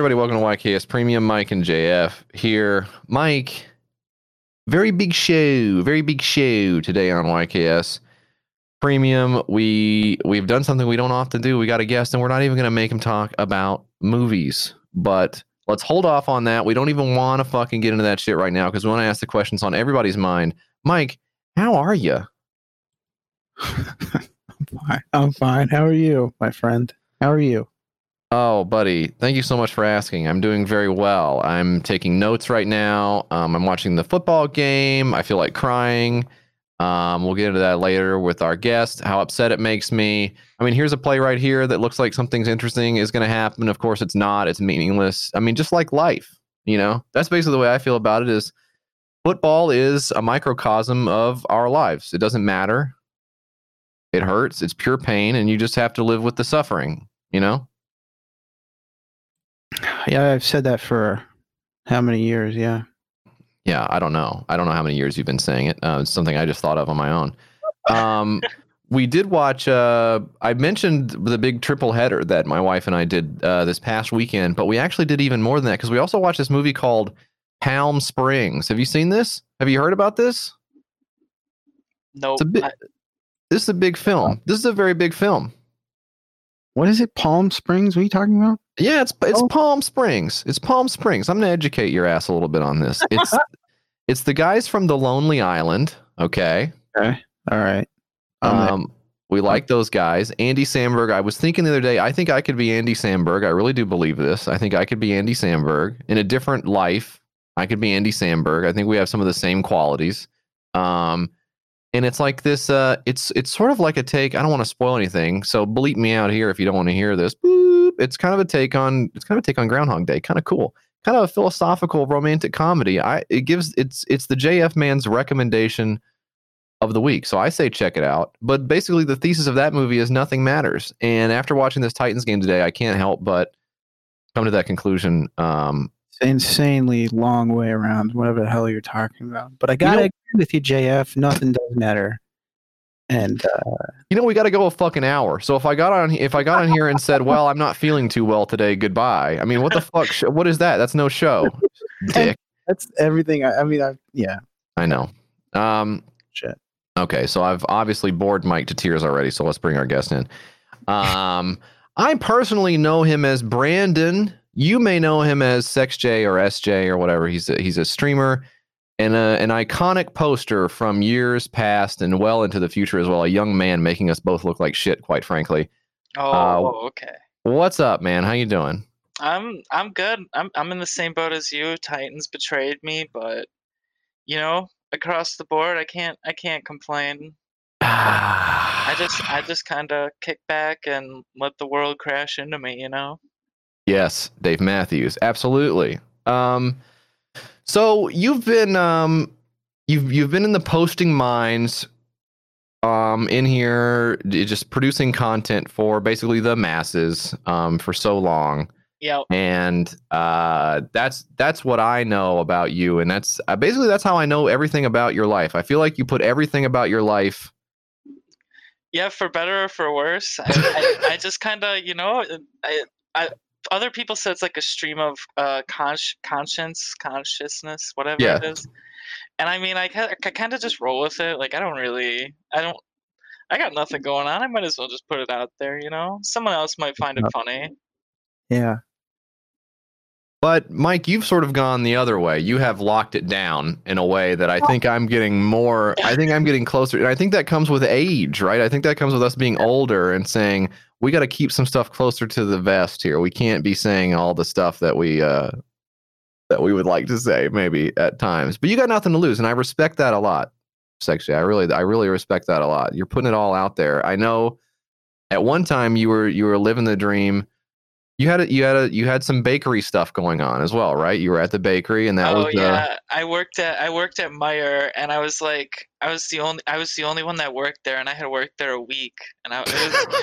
everybody. Welcome to YKS Premium. Mike and JF here. Mike, very big show today on YKS Premium. We've done something we don't often do. We got a guest, and we're not even going to make him talk about movies. But let's hold off on that. We don't even want to fucking get into that shit right now because we want to ask the questions on everybody's mind. Mike, how are you? I'm fine. How are you, my friend? How are you? Oh, buddy, thank you so much for asking. I'm doing very well. I'm taking notes right now. I'm watching the football game. I feel like crying. We'll get into that later with our guest, how upset it makes me. I mean, here's a play right here that looks like something's interesting is going to happen. Of course, it's not. It's meaningless. I mean, just like life, you know? That's basically the way I feel about it is football is a microcosm of our lives. It doesn't matter. It hurts. It's pure pain, and you just have to live with the suffering, you know? Yeah, I've said that for how many years? Yeah. Yeah, I don't know. I don't know how many years you've been saying it. It's something I just thought of on my own. We did watch, I mentioned the big triple header that my wife and I did this past weekend, but we actually did even more than that because we also watched this movie called Palm Springs. Have you seen this? Have you heard about this? Nope. This is a big film. This is a very big film. What is it? Palm Springs? What are you talking about? Yeah, it's Palm Springs. It's Palm Springs. I'm going to educate your ass a little bit on this. It's the guys from The Lonely Island. Okay. Okay. All right. We like those guys. Andy Samberg. I was thinking the other day, I think I could be Andy Samberg. I really do believe this. I think I could be Andy Samberg in a different life. I could be Andy Samberg. I think we have some of the same qualities. And it's like this, it's sort of like a take. I don't want to spoil anything, so bleep me out here if you don't want to hear this. Boop. It's kind of a take on Groundhog Day. Kind of cool. Kind of a philosophical romantic comedy. It's the JF Man's recommendation of the week. So I say check it out. But basically the thesis of that movie is nothing matters. And after watching this Titans game today, I can't help but come to that conclusion. It's an insanely long way around whatever the hell you're talking about. But I gotta agree with you, JF. Nothing does matter. And we got to go a fucking hour. So if I got on here and said, "Well, I'm not feeling too well today. Goodbye." I mean, what the fuck? What is that? That's no show. Dick. That's everything. Yeah. I know. Shit. Okay, so I've obviously bored Mike to tears already. So let's bring our guest in. I personally know him as Brandon. You may know him as SexJ or SJ or whatever. He's a streamer and an iconic poster from years past and well into the future as well. A young man making us both look like shit, quite frankly. Okay. What's up, man? How you doing? I'm good. I'm in the same boat as you. Titans betrayed me, but across the board, I can't complain. I just kind of kick back and let the world crash into me, Yes, Dave Matthews, absolutely. So you've been you've been in the posting mines in here just producing content for basically the masses for so long. Yeah. And that's what I know about you, and that's basically that's how I know everything about your life. I feel like you put everything about your life. Yeah, for better or for worse. I just kind of, I other people say it's like a stream of consciousness, whatever it is. And I mean, I kind of just roll with it. Like, I got nothing going on. I might as well just put it out there, Someone else might find it funny. Yeah. But Mike, you've sort of gone the other way. You have locked it down in a way that I think I'm getting closer. And I think that comes with age, right? I think that comes with us being older and saying, we got to keep some stuff closer to the vest here. We can't be saying all the stuff that we would like to say maybe at times. But you got nothing to lose, and I respect that a lot. Sexually, I really respect that a lot. You're putting it all out there. I know at one time you were living the dream. You had some bakery stuff going on as well, right? You were at the bakery, and that was. Oh yeah, I worked at Meijer, and I was the only one that worked there, and I had worked there a week, and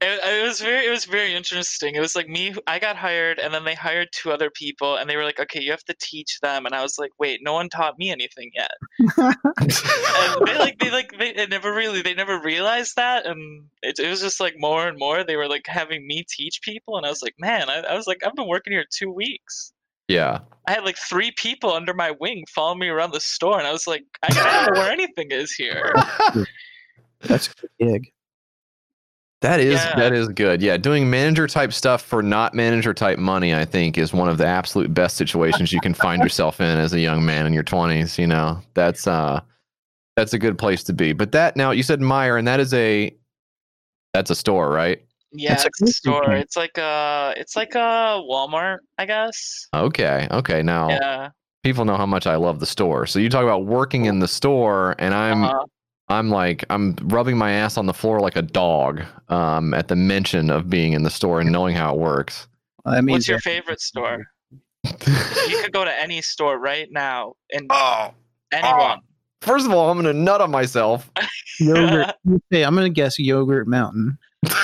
it was very interesting. It was like me, I got hired, and then they hired 2 other people, and they were like, okay, you have to teach them, and I was like, wait, no one taught me anything yet. And they never realized that, and it was just like more and more they were like having me teach people, and I was like, man, I was like, I've been working here 2 weeks. Yeah. I had like 3 people under my wing following me around the store, and I was like, I don't know where anything is here. That's a good gig. That is good. Yeah, doing manager type stuff for not manager type money, I think, is one of the absolute best situations you can find yourself in as a young man in your 20s. You know, that's a good place to be. But that, now you said Meijer, and that's a store, right? Yeah, it's a store. It's like a Walmart, I guess. Okay. Now people know how much I love the store. So you talk about working in the store, and I'm rubbing my ass on the floor like a dog at the mention of being in the store and knowing how it works. What's your favorite store? You could go to any store right now and anyone. First of all, I'm going to nut on myself. Yogurt. Hey, I'm going to guess Yogurt Mountain.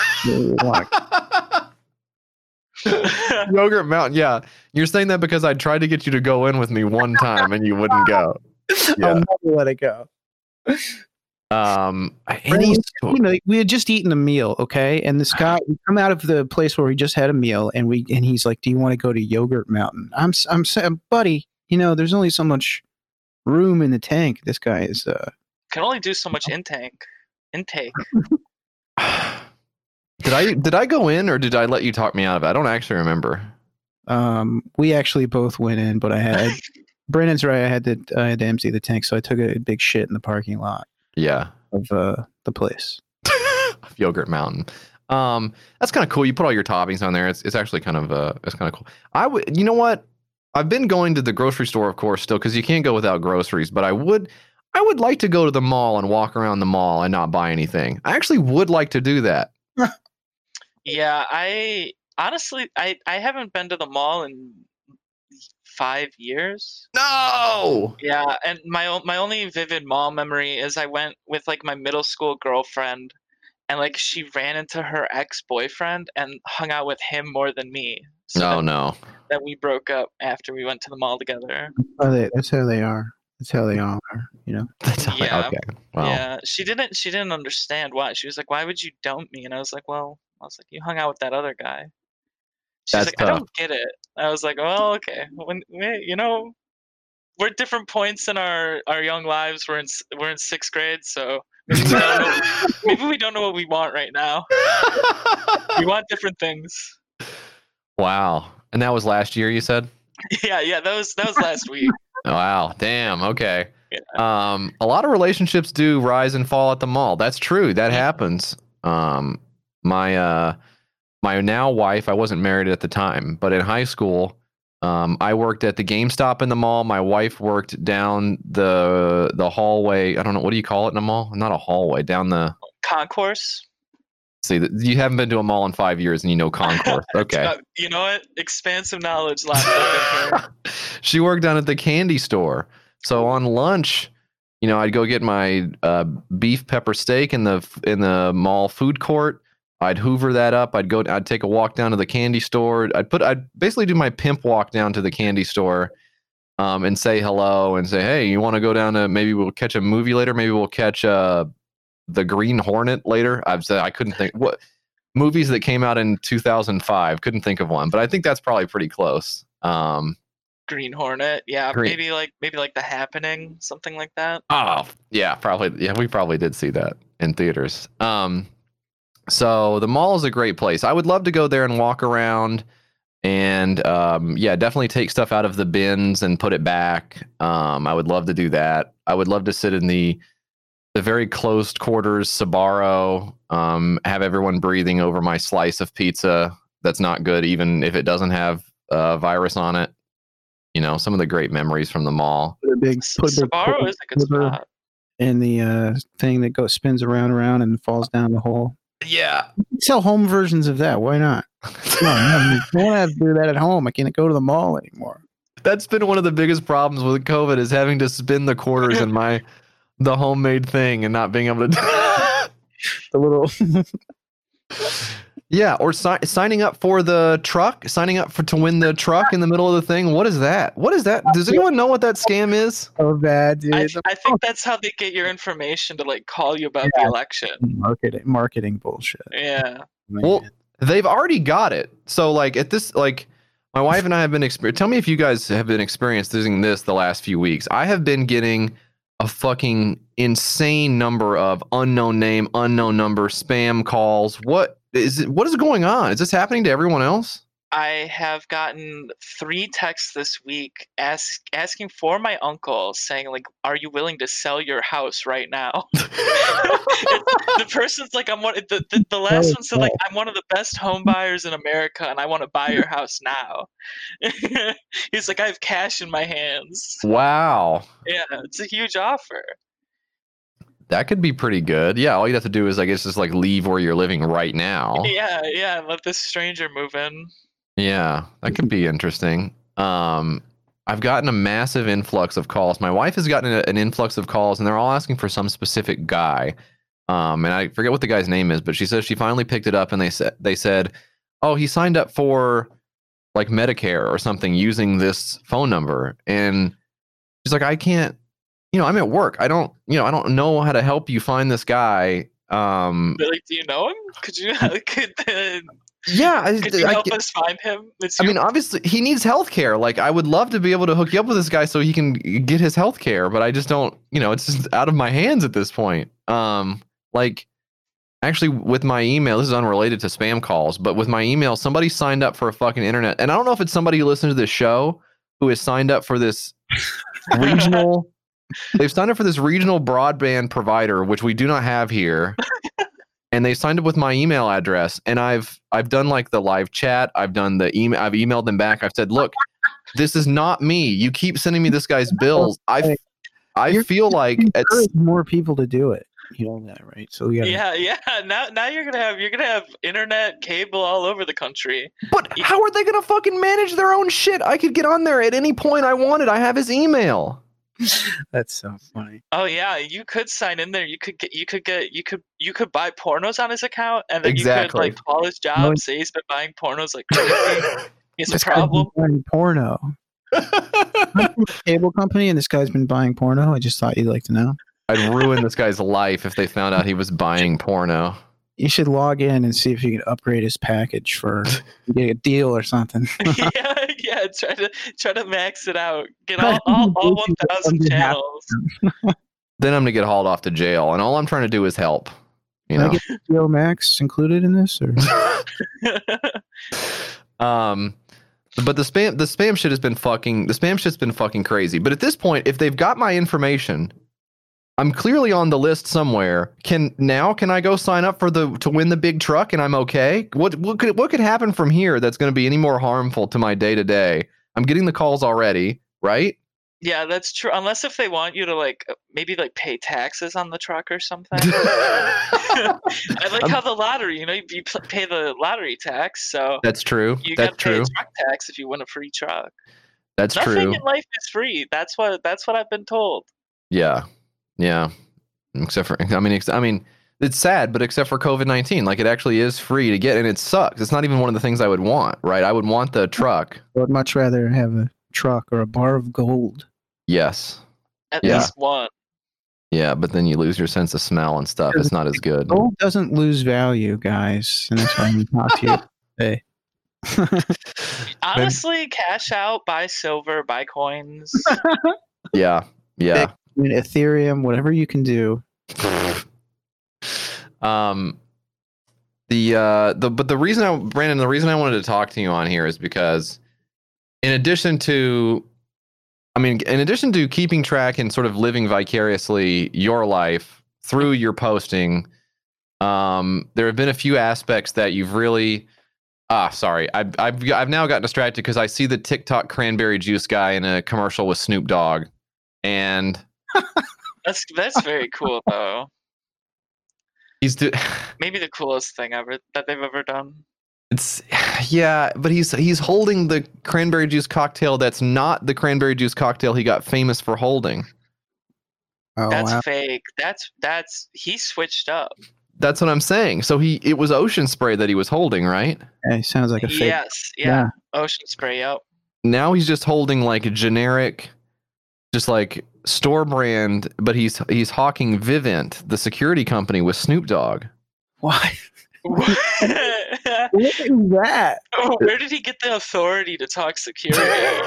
Yogurt Mountain, yeah. You're saying that because I tried to get you to go in with me one time and you wouldn't go. Yeah. I'll never let it go. We had just eaten a meal, okay, and this guy, we come out of the place where we just had a meal, and he's like, "Do you want to go to Yogurt Mountain?" I'm saying, buddy, there's only so much room in the tank. This guy is can only do so much intake. Did I go in, or did I let you talk me out of it? I don't actually remember. We actually both went in, but Brandon's right. I had to empty the tank, so I took a big shit in the parking lot. Yeah, of the place. Of Yogurt Mountain. That's kind of cool. You put all your toppings on there. It's actually kind of cool. You know what? I've been going to the grocery store, of course, still, because you can't go without groceries. But I would like to go to the mall and walk around the mall and not buy anything. I actually would like to do that. Yeah, I haven't been to the mall in 5 years. No. Yeah, and my only vivid mall memory is I went with like my middle school girlfriend, and like she ran into her ex-boyfriend and hung out with him more than me. So no. That we broke up after we went to the mall together. That's how they are. That's how they all are. That's how okay. Wow. Yeah, she didn't understand why. She was like, "Why would you dump me?" And I was like, "You hung out with that other guy." She's like, tough. I don't get it. I was like, well, okay. When we're at different points in our young lives. We're in 6th grade, so maybe we don't know what we want right now. We want different things. Wow. And that was last year, you said? Yeah, that was last week. Wow. Damn. Okay. Yeah. A lot of relationships do rise and fall at the mall. That's true. That happens. My now wife, I wasn't married at the time, but in high school, I worked at the GameStop in the mall. My wife worked down the hallway. I don't know, what do you call it in a mall? Not a hallway, down the concourse. See, you haven't been to a mall in 5 years, and you know concourse. Okay. You know what? Expansive knowledge. She worked down at the candy store. So on lunch, I'd go get my beef pepper steak in the mall food court. I'd hoover that up. I'd take a walk down to the candy store. I'd basically do my pimp walk down to the candy store, and say hello and say, hey, you want to go down to, maybe we'll catch a movie later. Maybe we'll catch the Green Hornet later. I've said, I couldn't think what movies that came out in 2005. Couldn't think of one, but I think that's probably pretty close. Green Hornet. Yeah. Maybe like The Happening, something like that. Oh yeah. Probably. Yeah. We probably did see that in theaters. So the mall is a great place. I would love to go there and walk around and, definitely take stuff out of the bins and put it back. I would love to do that. I would love to sit in the very closed quarters Sbarro, have everyone breathing over my slice of pizza. That's not good, even if it doesn't have a virus on it. Some of the great memories from the mall. Sbarro is a good spot. And the thing that spins around and falls down the hole. Yeah. Sell home versions of that. Why not? I don't have to do that at home. I can't go to the mall anymore. That's been one of the biggest problems with COVID, is having to spin the quarters in the homemade thing and not being able to do the little Yeah, or signing up for the truck, to win the truck in the middle of the thing. What is that? What is that? Does anyone know what that scam is? So bad, dude. I think that's how they get your information to like call you about the election. Marketing bullshit. Yeah. Well, they've already got it. So like at this, like my wife and I have been tell me if you guys have been experiencing this the last few weeks. I have been getting a fucking insane number of unknown name, unknown number spam calls. What is going on? Is this happening to everyone else? I have gotten 3 texts this week asking for my uncle, saying like, "Are you willing to sell your house right now?" The person's like, "I'm one." The last one said like, "I'm one of the best home buyers in America, and I want to buy your house now." He's like, "I have cash in my hands." Wow. Yeah, it's a huge offer. That could be pretty good. Yeah, all you'd have to do is, I guess, just like leave where you're living right now. Yeah, and let this stranger move in. Yeah, that could be interesting. I've gotten a massive influx of calls. My wife has gotten an influx of calls, and they're all asking for some specific guy. And I forget what the guy's name is, but she says she finally picked it up, and they said, "Oh, he signed up for like Medicare or something using this phone number." And she's like, "I can't. I'm at work. I don't know how to help you find this guy." Really? Do you know him? Could you? Yeah, could you help us find him? I mean, obviously, he needs health care. Like, I would love to be able to hook you up with this guy so he can get his health care, but I just don't, it's just out of my hands at this point. Like, actually, with my email, this is unrelated to spam calls, but with my email, somebody signed up for a fucking internet, and I don't know if it's somebody who listens to this show who has signed up for this regional. They've signed up for this regional broadband provider, which we do not have here. And they signed up with my email address, and I've done like the live chat. I've done the email. I've emailed them back. I've said, "Look, this is not me. You keep sending me this guy's bills. I feel like it's more people to do it. You know that, right? So yeah. Now you're gonna have internet cable all over the country. But how are they gonna fucking manage their own shit? I could get on there at any point I wanted. I have his email." That's so funny. Oh yeah, you could sign in there. You could buy pornos on his account, and then you could like call his job, say he's been buying pornos like crazy. He's a problem. Buying porno. I'm from a cable company, and this guy's been buying porno. I just thought you'd like to know. I'd ruin this guy's life if they found out he was buying porno. You should log in and see if you can upgrade his package for get a deal or something. yeah. Try to max it out. Get all 1,000 channels. Then I'm gonna get hauled off to jail, and all I'm trying to do is help. Can I get HBO Max included in this, or? But the spam shit has been fucking crazy. But at this point, if they've got my information, I'm clearly on the list somewhere. Can I go sign up to win the big truck and I'm okay? What could happen from here that's going to be any more harmful to my day to day? I'm getting the calls already, right? Yeah, that's true. Unless if they want you to like maybe like pay taxes on the truck or something. I like how the lottery, you pay the lottery tax, so that's true. You got to pay truck tax if you win a free truck. That's Nothing true. in life is free. That's what I've been told. Yeah. Except for, I mean, it's sad, but except for COVID-19, like it actually is free to get, and it sucks. It's not even one of the things I would want, right? I would want the truck. I would much rather have a truck or a bar of gold. Yes. At least one. Yeah, but then you lose your sense of smell and stuff. It's not as good. Gold doesn't lose value, guys, and that's why I'm talking to you today. Honestly, cash out, buy silver, buy coins. Yeah. Bitcoin, Ethereum, whatever you can do. But the reason Brandon, the reason I wanted to talk to you on here is because in addition to keeping track and sort of living vicariously your life through your posting, there have been a few aspects that you've really sorry. I've now gotten distracted because I see the TikTok cranberry juice guy in a commercial with Snoop Dogg, and that's very cool though. Maybe the coolest thing that they've ever done. But he's holding the cranberry juice cocktail that's not the cranberry juice cocktail he got famous for holding. That's fake. That's he switched up. That's what I'm saying. So it was Ocean Spray that he was holding, right? Yeah, he sounds like a fake. Yes, yeah. Ocean Spray, yep. Now he's just holding like a generic, just like store brand, but he's hawking Vivint, the security company with Snoop Dogg. Why? What? Look at that. Where did he get the authority to talk security?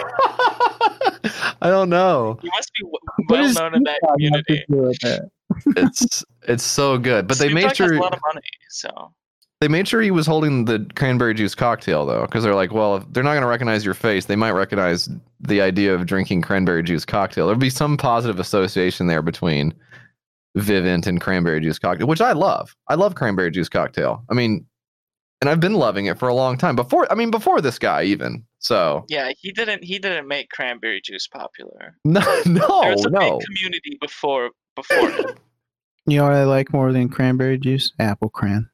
I don't know. He must be well known in that community. It's so good, but Snoop Dogg has a lot of money, so they made sure he was holding the cranberry juice cocktail though, because they're like, well, if they're not going to recognize your face, they might recognize the idea of drinking cranberry juice cocktail. There'll be some positive association there between Vivint and cranberry juice cocktail, which I love. I love cranberry juice cocktail. I mean, and I've been loving it for a long time before this guy even. So yeah, he didn't make cranberry juice popular. No, there was a big community before him. You know what I like more than cranberry juice? Apple cran.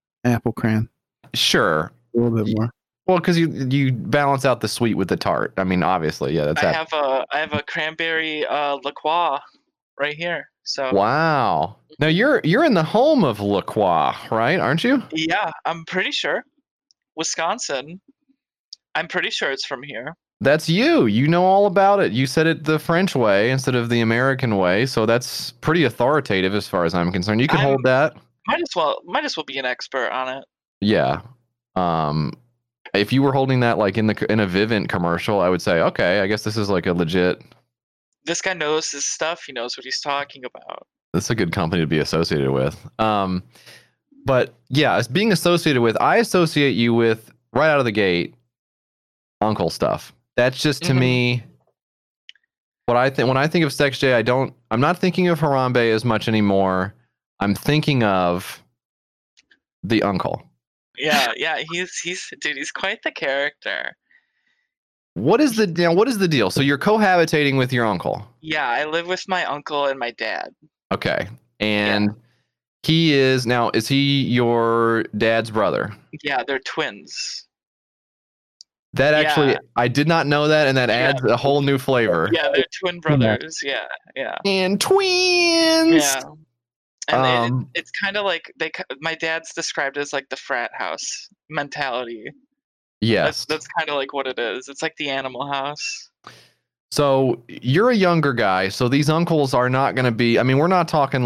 Sure, a little bit more. Well, because you balance out the sweet with the tart. I mean, obviously, yeah. That's I have a cranberry La Croix right here. So wow. Now you're in the home of La Croix, right? Aren't you? Yeah, I'm pretty sure. Wisconsin. I'm pretty sure it's from here. That's you. You know all about it. You said it the French way instead of the American way, so that's pretty authoritative as far as I'm concerned. You can hold that. Might as well be an expert on it. Yeah. If you were holding that like in a Vivint commercial, I would say, okay, I guess this is like a legit. This guy knows his stuff. He knows what he's talking about. That's a good company to be associated with. But yeah, as being associated with, I associate you with right out of the gate, uncle stuff. That's just to me what I think when I think of Sex J. I'm not thinking of Harambe as much anymore. I'm thinking of the uncle. Yeah, he's quite the character. What is the deal? So you're cohabitating with your uncle? Yeah, I live with my uncle and my dad. Okay. And he is he your dad's brother? Yeah, they're twins. That actually, I did not know that, and that adds a whole new flavor. Yeah, they're twin brothers. Yeah. And twins. Yeah. And it's kind of like my dad's described as like the frat house mentality. Yes. That's kind of like what it is. It's like the Animal House. So you're a younger guy, so these uncles are not going to be, I mean, we're not talking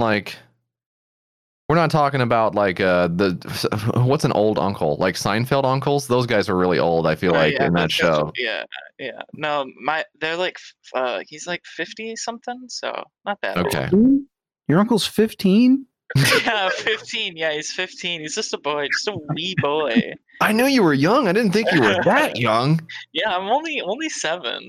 about like what's an old uncle? Like Seinfeld uncles? Those guys are really old, I feel like, in that show. Yeah. No, they're like he's like 50 something, so not that old. Your uncle's 15? Yeah, 15. Yeah, he's 15. He's just a boy, just a wee boy. I knew you were young. I didn't think you were that young. Yeah, I'm only 7.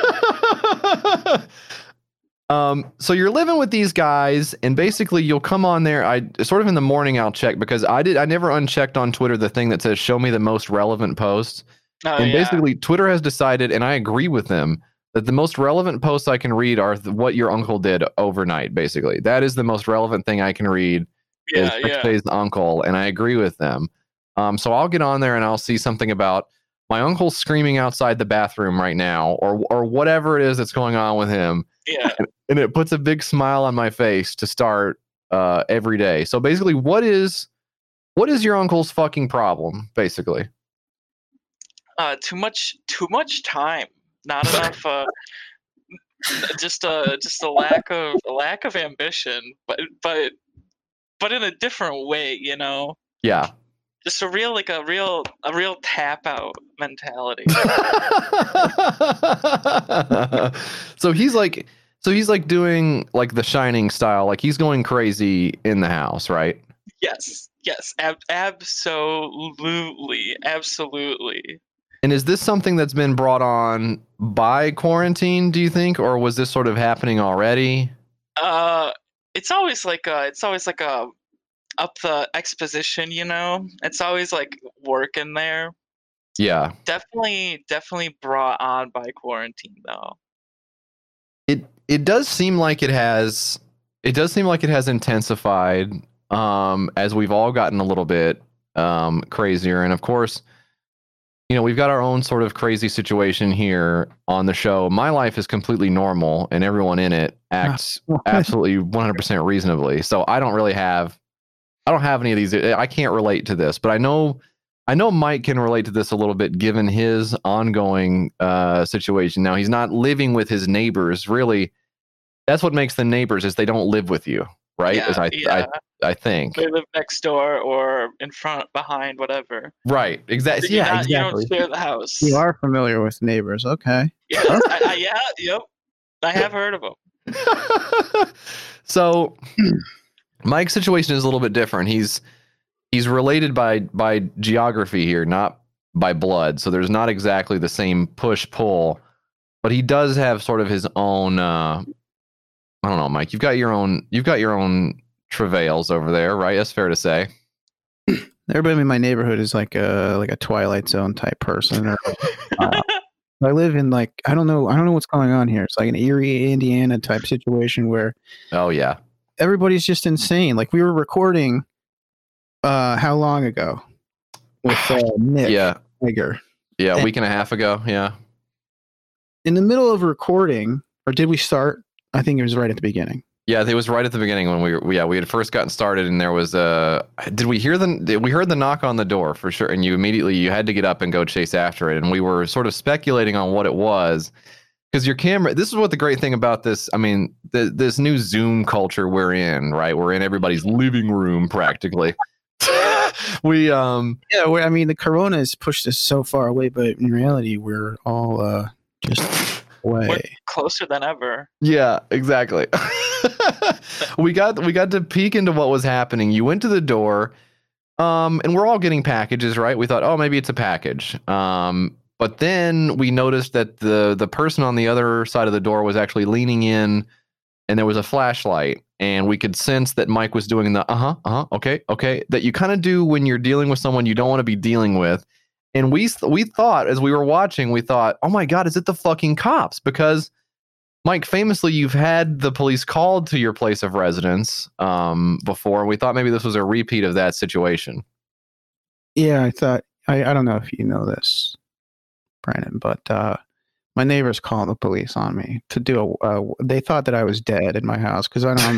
So you're living with these guys, and basically you'll come on there. I sort of in the morning I'll check because I never unchecked on Twitter the thing that says show me the most relevant posts. Basically Twitter has decided, and I agree with them, that the most relevant posts I can read are what your uncle did overnight. Basically, that is the most relevant thing I can read. Is uncle, and I agree with them. So I'll get on there and I'll see something about my uncle screaming outside the bathroom right now, or whatever it is that's going on with him. Yeah, and it puts a big smile on my face to start every day. So basically, what is your uncle's fucking problem? Basically, too much time. Not enough. Just a lack of ambition, but in a different way, you know. Yeah. Just a real tap out mentality. So he's like doing like the Shining style, like he's going crazy in the house, right? Yes, absolutely. And is this something that's been brought on by quarantine, do you think, or was this sort of happening already? It's always like a up the exposition, you know. It's always like work in there. Yeah. Definitely brought on by quarantine though. It does seem like it has intensified as we've all gotten a little bit crazier, and of course, you know, we've got our own sort of crazy situation here on the show. My life is completely normal, and everyone in it acts absolutely 100% reasonably. So I don't really have I don't have any of these. I can't relate to this, but I know Mike can relate to this a little bit given his ongoing situation. Now he's not living with his neighbors. Really, that's what makes the neighbors is they don't live with you, right? Yeah, I think they live next door or in front, behind, whatever. right. Exactly. You Yeah, exactly. don't share the house. You are familiar with neighbors, okay? Yeah, yep. I have heard of them. So Mike's situation is a little bit different. He's related by geography here, not by blood. So there's not exactly the same push-pull, but he does have sort of his own I don't know, Mike. You've got your own travails over there, right? That's fair to say. Everybody in my neighborhood is like a Twilight Zone type person. Or, I live in I don't know what's going on here. It's like an Erie, Indiana type situation where oh yeah, everybody's just insane. Like we were recording how long ago with Nick Hager. Yeah, a week and a half ago. Yeah. In the middle of recording, or did we start? I think it was right at the beginning. Yeah, it was right at the beginning when we had first gotten started, and there was we heard the knock on the door for sure, and you had to get up and go chase after it, and we were sort of speculating on what it was because your camera. This is what the great thing about this. I mean, this new Zoom culture we're in, right? We're in everybody's living room practically. I mean, the corona has pushed us so far away, but in reality, we're all just away. We're closer than ever. Yeah, exactly. we got to peek into what was happening. You went to the door, and we're all getting packages, right? We thought, oh, maybe it's a package. But then we noticed that the person on the other side of the door was actually leaning in, and there was a flashlight, and we could sense that Mike was doing the okay that you kind of do when you're dealing with someone you don't want to be dealing with. And we thought, as we were watching, we thought, oh my God, is it the fucking cops? Because Mike, famously, you've had the police called to your place of residence before. And we thought maybe this was a repeat of that situation. Yeah, I thought, I don't know if you know this, Brandon, but my neighbors called the police on me to do they thought that I was dead in my house because I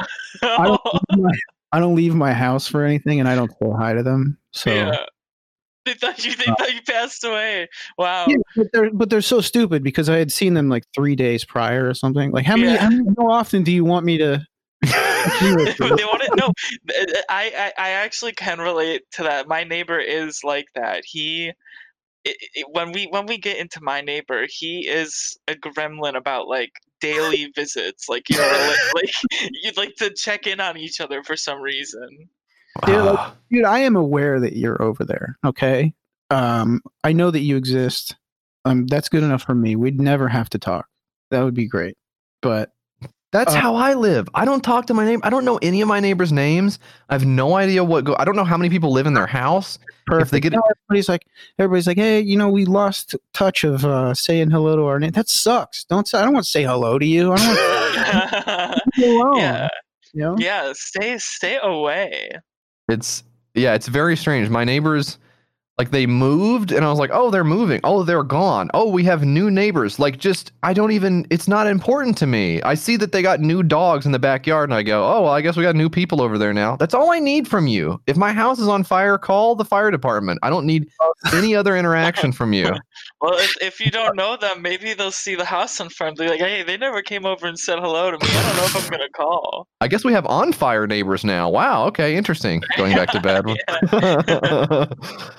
don't leave my house for anything, and I don't say hi to them. So. Yeah. They thought you passed away. Wow. Yeah, but they're so stupid because I had seen them like 3 days prior or something. Like how often do you want me to? They want to know. I actually can relate to that. My neighbor is like that. When we get into my neighbor, he is a gremlin about like daily visits. Like you'd like to check in on each other for some reason. Dude, I am aware that you're over there. Okay, I know that you exist. That's good enough for me. We'd never have to talk. That would be great. But that's how I live. I don't talk to my neighbor. I don't know any of my neighbors' names. I have no idea I don't know how many people live in their house. Perfect. If they get everybody's like, hey, we lost touch of saying hello to our name. That sucks. I don't want to say hello to you. I don't want to alone. Yeah, stay away. It's very strange. My neighbors, like they moved and I was like, oh, they're moving. Oh, they're gone. Oh, we have new neighbors. Like it's not important to me. I see that they got new dogs in the backyard and I go, oh, well, I guess we got new people over there now. That's all I need from you. If my house is on fire, call the fire department. I don't need any other interaction from you. Well, if you don't know them, maybe they'll see the house on fire and be like, hey, they never came over and said hello to me. I don't know if I'm going to call. I guess we have on fire neighbors now. Wow. Okay. Interesting. Going back to bed.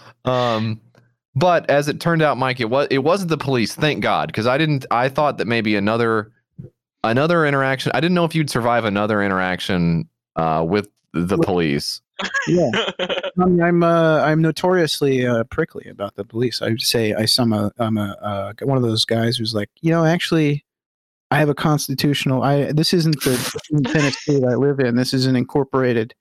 But as it turned out, Mike, it wasn't the police. Thank God. Because I thought that maybe another interaction. I didn't know if you'd survive another interaction with the police. Yeah, I'm notoriously prickly about the police. I would say I'm one of those guys who's like, actually, I have a constitutional. This isn't the Tennessee that I live in. This is an incorporated.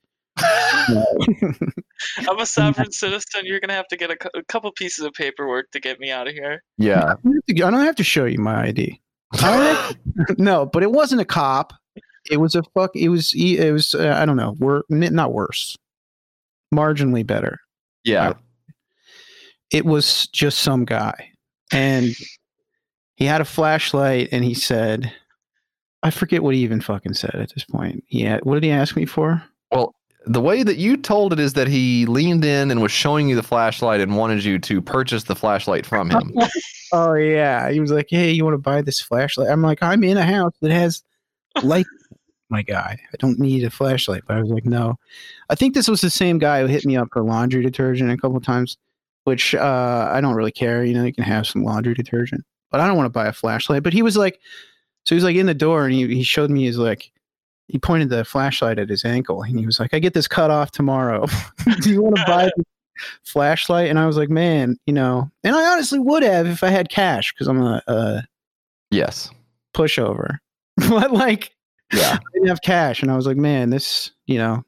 I'm a sovereign citizen. You're gonna have to get a couple pieces of paperwork to get me out of here. Yeah, I don't have to show you my ID. No, but it wasn't a cop. It was It was. I don't know. Not worse. Marginally better. Yeah. It was just some guy, and he had a flashlight, and he said, I forget what he even fucking said at this point. Yeah, what did he ask me for? Well, the way that you told it is that he leaned in and was showing you the flashlight and wanted you to purchase the flashlight from him. Oh yeah, he was like, "Hey, you want to buy this flashlight?" I'm like, "I'm in a house that has light." My guy, I don't need a flashlight. But I was like, "No." I think this was the same guy who hit me up for laundry detergent a couple of times, which I don't really care. You know, you can have some laundry detergent, but I don't want to buy a flashlight. But he was like, so he was like in the door, and he showed me his like. He pointed the flashlight at his ankle, and he was like, "I get this cut off tomorrow. Do you want to buy this flashlight?" And I was like, "Man, you know," and I honestly would have if I had cash because I'm a Yes. pushover. But like, Yeah. I didn't have cash, and I was like, "Man, this, you know,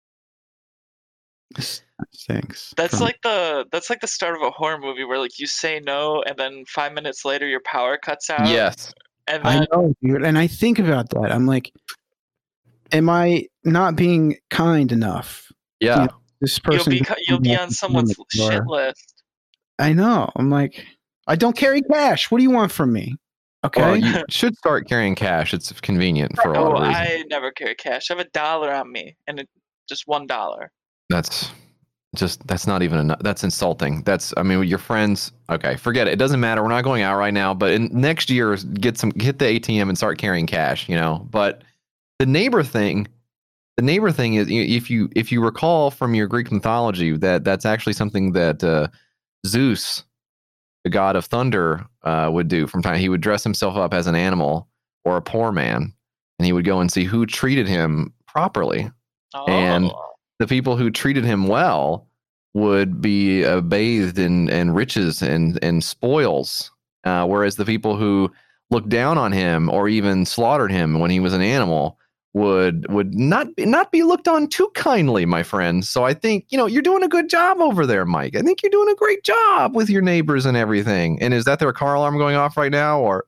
this stinks." That's like the start of a horror movie where like you say no, and then 5 minutes later your power cuts out. Yes. And I then know, dude, and I think about that. I'm like, am I not being kind enough? Yeah. You know, this person, you'll be on someone's shit list. I know. I'm like, I don't carry cash. What do you want from me? Okay. Well, you should start carrying cash. It's convenient for a lot of reasons. I never carry cash. I have $1 on me, and just $1. That's not even enough. That's insulting. I mean, your friends. Okay, forget it. It doesn't matter. We're not going out right now. But next year, hit the ATM and start carrying cash. You know. But the neighbor thing is, if you recall from your Greek mythology, that's actually something that Zeus, the god of thunder, would do from time. He would dress himself up as an animal or a poor man, and he would go and see who treated him properly. Oh. And the people who treated him well would be bathed in riches and spoils, whereas the people who looked down on him or even slaughtered him when he was an animal would not be looked on too kindly, my friends. So I think, you're doing a good job over there, Mike. I think you're doing a great job with your neighbors and everything. And is that their car alarm going off right now, or?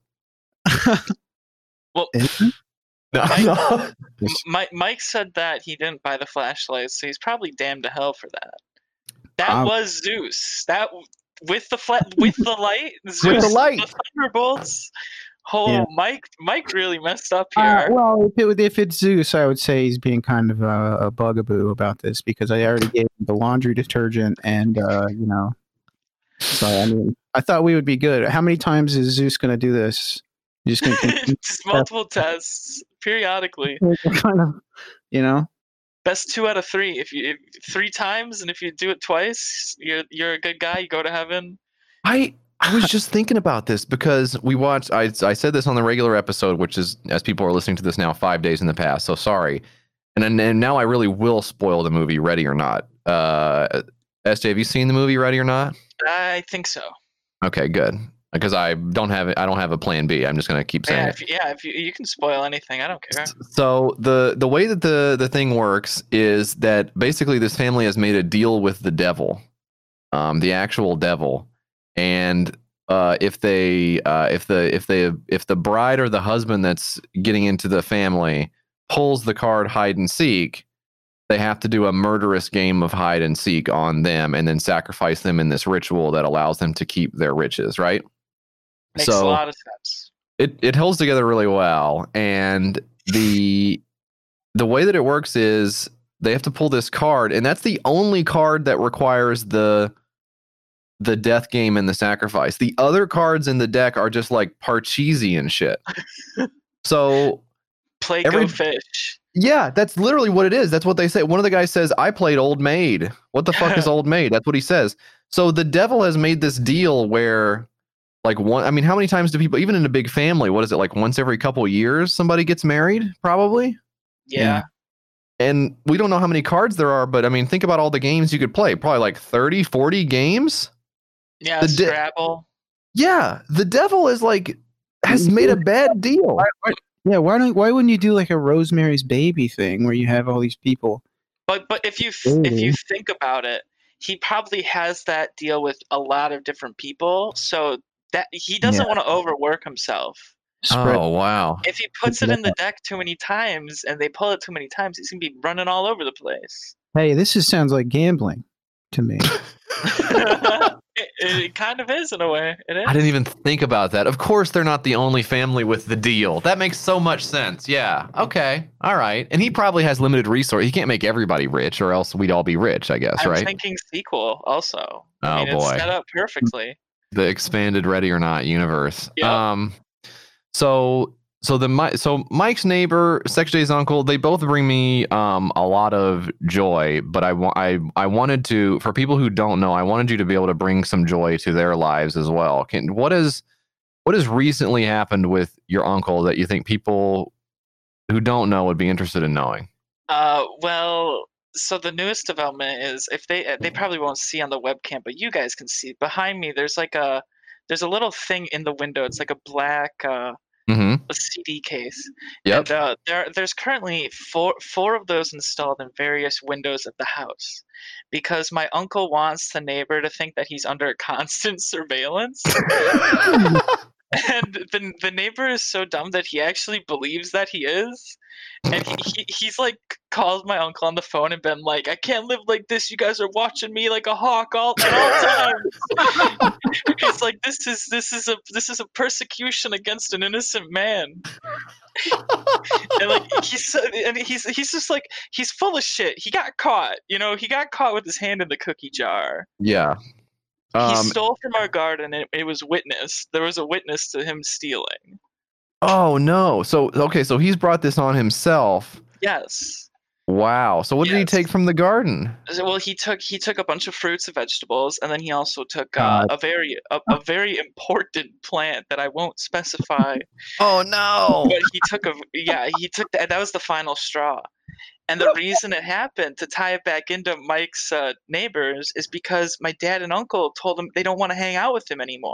Well, No. Mike said that he didn't buy the flashlight, so he's probably damned to hell for that. That was Zeus. That with the light, Zeus, with the light, the thunderbolts. Oh, yeah. Mike really messed up here. here. Well, if it's Zeus, I would say he's being kind of a bugaboo about this because I already gave him the laundry detergent, and So I mean, I thought we would be good. How many times is Zeus going to do this? Just going to just multiple tests periodically. Kind of, Best 2 out of 3. If 3 times, and if you do it twice, you're a good guy. You go to heaven. I was just thinking about this because we watched. I said this on the regular episode, which is, as people are listening to this now, 5 days in the past. So sorry, and now I really will spoil the movie Ready or Not. SJ, have you seen the movie Ready or Not? I think so. Okay, good. Because I don't have a plan B. I'm just gonna keep saying it. If you can spoil anything, I don't care. So the way that the thing works is that basically this family has made a deal with the devil, the actual devil, and if the bride or the husband that's getting into the family pulls the card hide and seek, they have to do a murderous game of hide and seek on them and then sacrifice them in this ritual that allows them to keep their riches, right? Makes a lot of sense. It holds together really well, and the way that it works is they have to pull this card, and that's the only card that requires the death game and the sacrifice. The other cards in the deck are just like Parcheesi and shit. So Go fish. Yeah, that's literally what it is. That's what they say. One of the guys says, "I played Old Maid." What the fuck is Old Maid? That's what he says. So the devil has made this deal where, like, how many times do people, even in a big family, what is it, like once every couple of years somebody gets married? Probably. Yeah. And we don't know how many cards there are, but I mean, think about all the games you could play. Probably like 30, 40 games. Yeah, Scrabble. Yeah, the devil has made a bad deal. Yeah, why wouldn't you do like a Rosemary's Baby thing where you have all these people? But if you think about it, he probably has that deal with a lot of different people, so that he doesn't want to overwork himself. Oh, wow. If he puts it in the deck too many times and they pull it too many times, he's going to be running all over the place. Hey, this sounds like gambling to me. It kind of is in a way. It is. I didn't even think about that. Of course, they're not the only family with the deal. That makes so much sense. Yeah. Okay. All right. And he probably has limited resource. He can't make everybody rich, or else we'd all be rich, I guess, I'm right? thinking sequel also. Oh, I mean, boy. it's set up perfectly. The expanded Ready or Not universe. Yep. So Mike's neighbor, Sex J's uncle, they both bring me a lot of joy. But I wanted to, for people who don't know, I wanted you to be able to bring some joy to their lives as well. What has recently happened with your uncle that you think people who don't know would be interested in knowing? Well, so the newest development is, if they probably won't see on the webcam, but you guys can see behind me. There's a little thing in the window. It's like a black a CD case. Yep. And there's currently four of those installed in various windows of the house, because my uncle wants the neighbor to think that he's under constant surveillance. And the neighbor is so dumb that he actually believes that he is. And he's like called my uncle on the phone and been like, I can't live like this. You guys are watching me like a hawk at all times. It's like, this is a persecution against an innocent man. And like he's just like, he's full of shit. He got caught. He got caught with his hand in the cookie jar. Yeah. He stole from our garden, and it was witnessed. There was a witness to him stealing. Oh no! So he's brought this on himself. Yes. Wow. So what did he take from the garden? Well, he took a bunch of fruits and vegetables, and then he also took a very important plant that I won't specify. Oh no! But he took that. That was the final straw. And the reason it happened, to tie it back into Mike's neighbors, is because my dad and uncle told him they don't want to hang out with him anymore.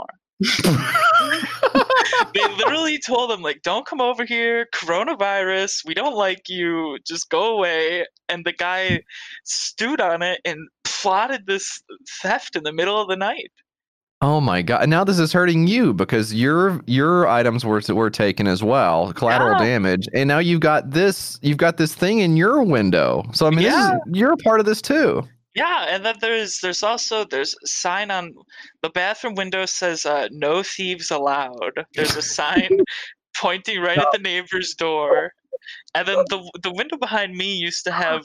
They literally told him, like, don't come over here, coronavirus, we don't like you, just go away. And the guy stewed on it and plotted this theft in the middle of the night. Oh my God! Now this is hurting you, because your items were taken as well, collateral damage, and now you've got this thing in your window. So I mean, you're a part of this too. Yeah, and then there's a sign on the bathroom window, says "No thieves allowed." There's a sign pointing right at the neighbor's door, and then the window behind me used to have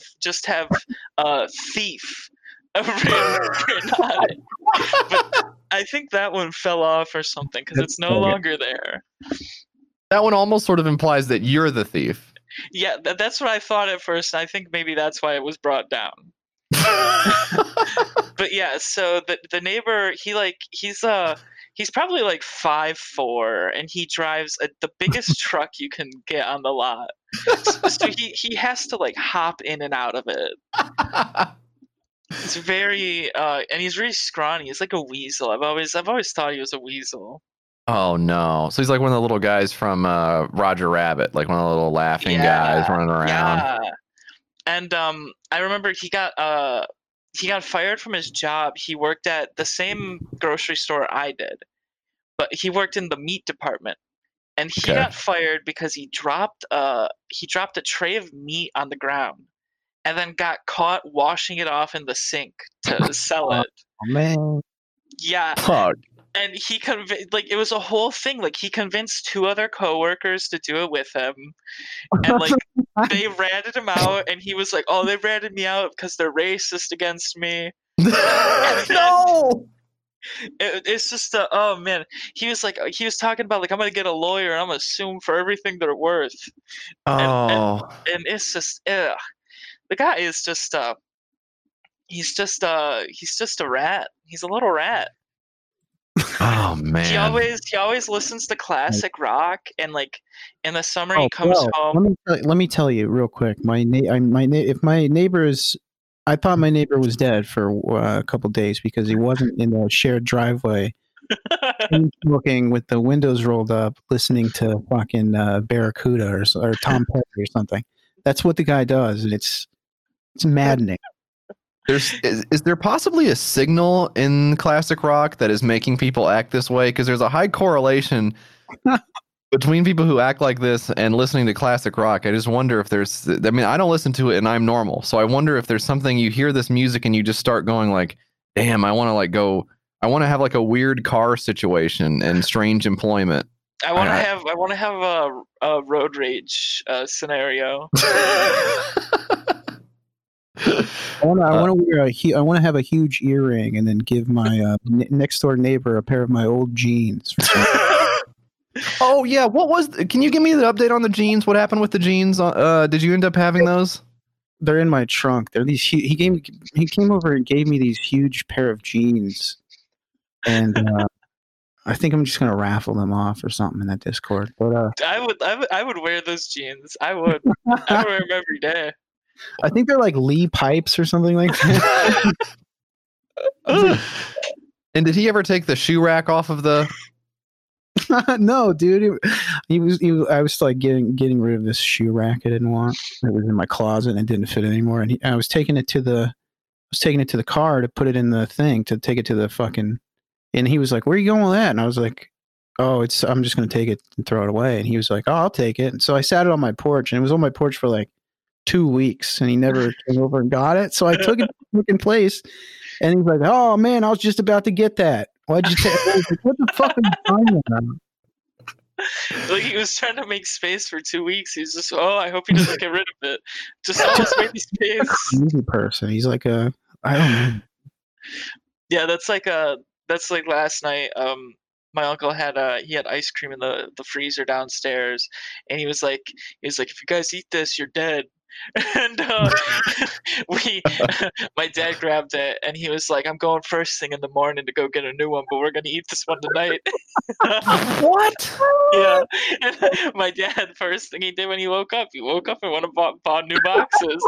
thief written on it. But I think that one fell off or something, because it's no longer there. That one almost sort of implies that you're the thief. Yeah, that's what I thought at first. I think maybe that's why it was brought down. But yeah, so the neighbor, he's probably like 5'4", and he drives the biggest truck you can get on the lot. So he has to like hop in and out of it. It's very and he's really scrawny. He's like a weasel. I've always thought he was a weasel. Oh no! So he's like one of the little guys from Roger Rabbit, like one of the little laughing guys running around. Yeah. And I remember he got fired from his job. He worked at the same grocery store I did, but he worked in the meat department. And he got fired because he dropped a tray of meat on the ground, and then got caught washing it off in the sink to sell it. Oh man! Yeah. Fuck. And he it was a whole thing. Like, he convinced 2 other coworkers to do it with him, and like they ratted him out, and he was like, "Oh, they ratted me out because they're racist against me." No. It's just oh man. He was talking about, like, I'm gonna get a lawyer and I'm gonna sue him for everything they're worth. Oh. And it's just the guy is just he's just a rat. He's a little rat. Oh man. He always listens to classic rock, and like in the summer he comes home. Let me tell you real quick. If my neighbor is, I thought my neighbor was dead for a couple days because he wasn't in the shared driveway, smoking with the windows rolled up, listening to fucking Barracuda or Tom Petty or something. That's what the guy does, and it's maddening. Is there possibly a signal in classic rock that is making people act this way? Because there's a high correlation between people who act like this and listening to classic rock. I just wonder if there's, I mean, I don't listen to it and I'm normal. So I wonder if there's something, you hear this music and you just start going like, damn, I want to I want to have like a weird car situation and strange employment. I want to have a road rage scenario. I want to have a huge earring and then give my next door neighbor a pair of my old jeans. Oh yeah, can you give me the update on the jeans? What happened with the jeans? Did you end up having those? They're in my trunk. They're these. He came over and gave me these huge pair of jeans, and I think I'm just gonna raffle them off or something in that Discord. But I would wear those jeans. I would wear them every day. I think they're like Lee pipes or something like that. And did he ever take the shoe rack off of the? No, dude. I was like getting rid of this shoe rack I didn't want. It was in my closet and it didn't fit anymore. And I was taking it to the car to put it in the thing to take it to the fucking. And he was like, "Where are you going with that?" And I was like, "Oh, I'm just gonna take it and throw it away." And he was like, "Oh, I'll take it." And so I sat it on my porch, and it was on my porch for like 2 weeks, and he never came over and got it. So I took it to the fucking place, and he's like, "Oh man, I was just about to get that. Why'd you take it?" Like, what the fuck are you talking about? Like he was trying to make space for 2 weeks. He's just, I hope he doesn't get rid of it. Just almost make space. Easy person. He's like I don't know. Yeah, that's like last night. My uncle had ice cream in the freezer downstairs, and he was like, if you guys eat this, you're dead. And my dad grabbed it, and he was like, "I'm going first thing in the morning to go get a new one, but we're gonna eat this one tonight." What? Yeah. And my dad, first thing he did when he woke up and went and bought new boxes.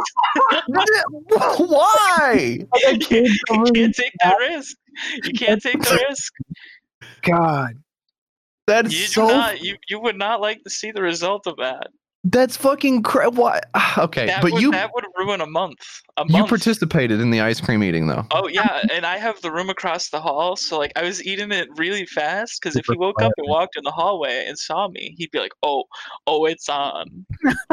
Why? You can't take that risk. You can't take the risk. God, That's you would not like to see the result of that. That's fucking crap. Why? Okay, that would ruin a month. You participated in the ice cream eating, though. Oh yeah, and I have the room across the hall, so like I was eating it really fast because if he woke up and walked in the hallway and saw me, he'd be like, "Oh, it's on."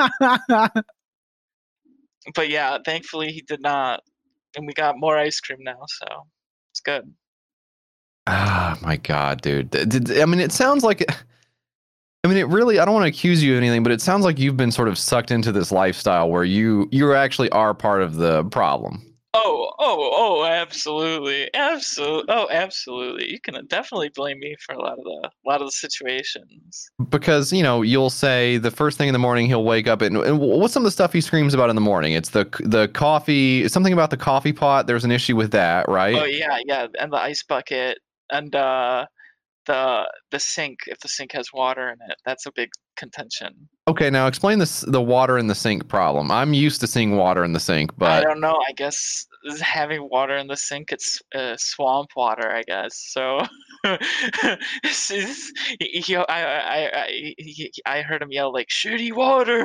But yeah, thankfully he did not, and we got more ice cream now, so it's good. Ah, my God, dude. I mean, it sounds like. I mean, it really, I don't want to accuse you of anything, but it sounds like you've been sort of sucked into this lifestyle where you actually are part of the problem. Oh, absolutely. Oh, absolutely. You can definitely blame me for a lot of the situations. Because, you'll say the first thing in the morning he'll wake up and what's some of the stuff he screams about in the morning? It's the coffee, something about the coffee pot. There's an issue with that, right? Oh, yeah. And the ice bucket and the sink, if the sink has water in it, that's a big contention. Okay, now explain the water in the sink problem. I'm used to seeing water in the sink, but I don't know. I guess having water in the sink, it's swamp water, I guess. So I heard him yell like "shitty water."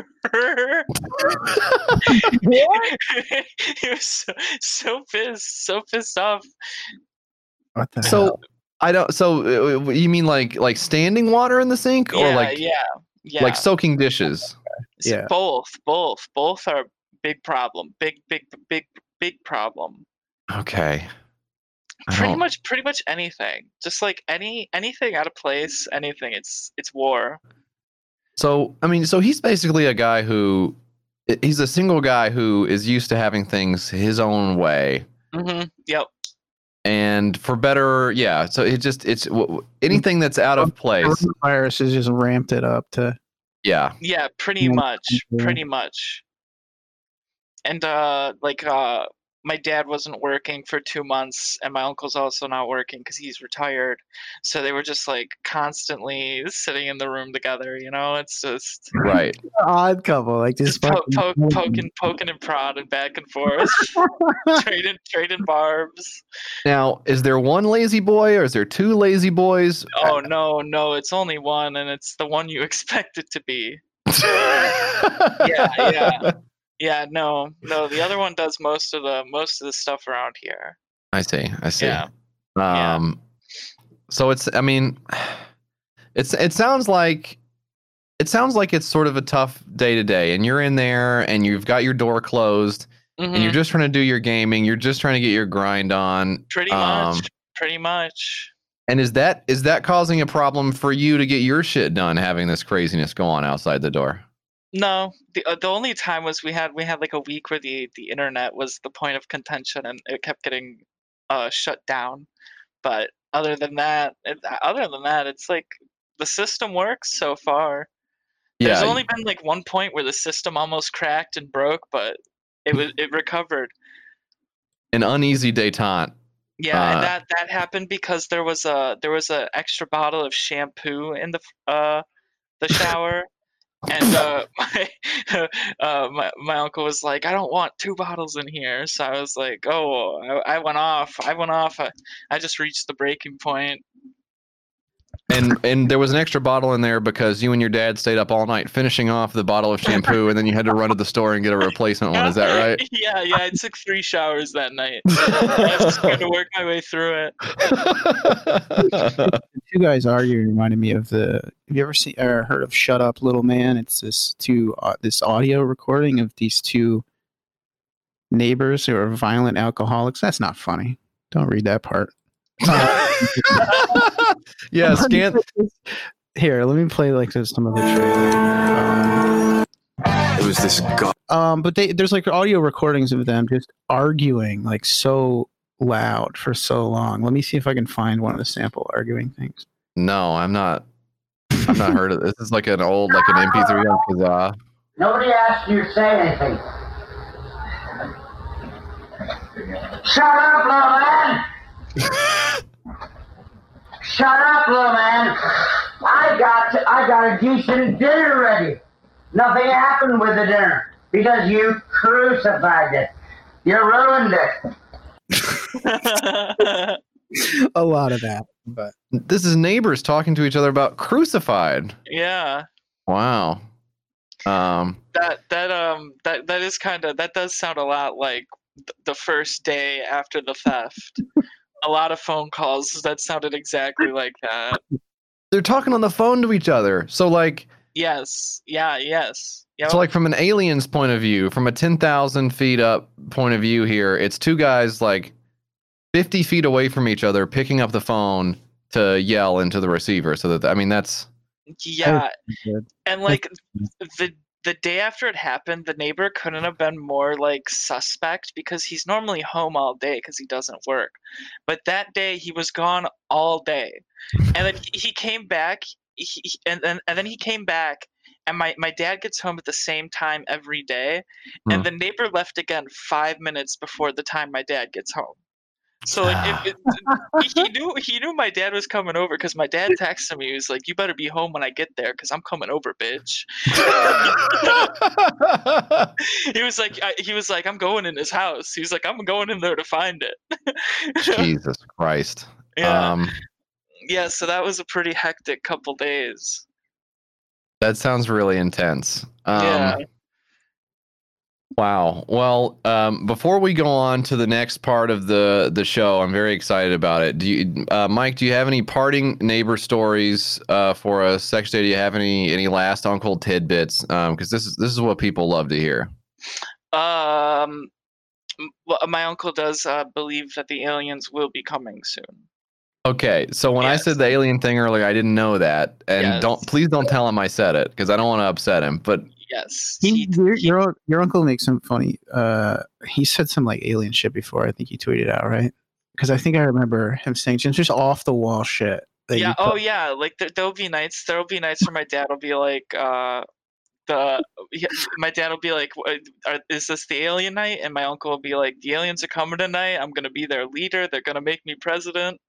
He was so pissed off. What the hell? I don't. So you mean like standing water in the sink, or yeah, like soaking dishes? Yeah, both are big problem. Big problem. Okay. Pretty much anything. Just like anything out of place. Anything. It's war. So I mean, so he's basically a guy he's a single guy who is used to having things his own way. Mm-hmm. Yep. And for better, yeah. So it's anything that's out of place. Coronavirus has just ramped it up to. Yeah. Yeah, pretty much. And my dad wasn't working for 2 months, and my uncle's also not working because he's retired. So they were just like constantly sitting in the room together. It's just right. Odd couple, like just poking and prodding back and forth, trading barbs. Now, is there one lazy boy or is there two lazy boys? Oh no, it's only one, and it's the one you expect it to be. Yeah. Yeah, no. The other one does most of the stuff around here. I see. Yeah. So it sounds like it's sort of a tough day to day, and you're in there and you've got your door closed, and you're just trying to do your gaming. You're just trying to get your grind on. Pretty much. Pretty much. And is that causing a problem for you to get your shit done, having this craziness go on outside the door? No, the only time was we had like a week where the internet was the point of contention and it kept getting shut down. But other than that, it's like the system works so far. Yeah. There's only been like one point where the system almost cracked and broke, but it recovered. An uneasy detente. Yeah, and that happened because there was a extra bottle of shampoo in the shower. And my uncle was like, I don't want 2 bottles in here. So I was like, oh, I went off. I just reached the breaking point. And there was an extra bottle in there because you and your dad stayed up all night finishing off the bottle of shampoo, and then you had to run to the store and get a replacement one. Is that right? Yeah. I took 3 showers that night. I was just trying to work my way through it. The 2 guys arguing reminded me of have you ever seen or heard of Shut Up Little Man? It's this audio recording of these 2 neighbors who are violent alcoholics. That's not funny. Don't read that part. Yeah, Here, let me play like some of the trailer. It was this guy. But there's like audio recordings of them just arguing like so loud for so long. Let me see if I can find one of the sample arguing things. No, I've not heard of this. This is like an old, like an MP3 on Kazaa. Nobody asked you to say anything. Shut up, little man! Shut up, little man! I got a decent dinner ready. Nothing happened with the dinner because you crucified it. You ruined it. A lot of that, but this is neighbors talking to each other about crucified. Yeah. Wow. That is that does sound a lot like the first day after the theft. A lot of phone calls that sounded exactly like that. They're talking on the phone to each other. So like, yes. Yep. So like from an alien's point of view, from a 10,000 feet up point of view here, it's 2 guys like 50 feet away from each other picking up the phone to yell into the receiver. So that, I mean, that's... Yeah. And like the day after it happened, the neighbor couldn't have been more like suspect because he's normally home all day because he doesn't work. But that day he was gone all day. And then he came back and then he came back. And my dad gets home at the same time every day, and the neighbor left again 5 minutes before the time my dad gets home. So like he knew my dad was coming over because my dad texted me. He was like, "You better be home when I get there because I'm coming over, bitch." He was like, "I'm going in his house." He was like, "I'm going in there to find it." Jesus Christ. Yeah. Yeah. So that was a pretty hectic couple days. That sounds really intense. Yeah. Wow. Well, before we go on to the next part of the show, I'm very excited about it. Do you, Mike? Do you have any parting neighbor stories for us? Sex Day, do you have any last Uncle tidbits? Because this is what people love to hear. Well, my uncle does believe that the aliens will be coming soon. Okay, so when I said the alien thing earlier, I didn't know that, and please don't tell him I said it because I don't want to upset him. But yes, your uncle makes some funny. He said some like alien shit before. I think he tweeted out, right? Because I think I remember him saying just off the wall shit. Yeah. Oh yeah. Like there'll be nights where my dad will be like, my dad will be like, is this the alien night? And my uncle will be like, the aliens are coming tonight. I'm going to be their leader. They're going to make me president.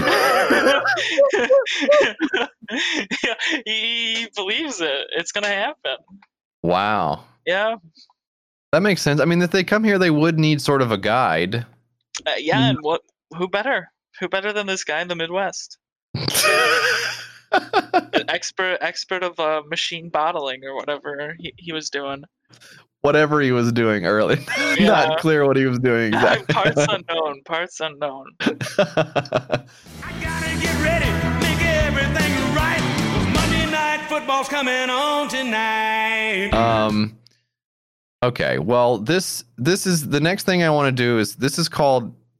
He believes it. It's going to happen. Wow. Yeah. That makes sense. I mean, if they come here, they would need sort of a guide. Yeah. And who better than this guy in the Midwest? An expert of machine bottling or whatever he was doing. Whatever he was doing early. Yeah. Not clear what he was doing exactly. Parts unknown. I gotta get ready, make everything right. Monday Night Football's coming on tonight. Okay, well, this is the next thing I want to do is this is called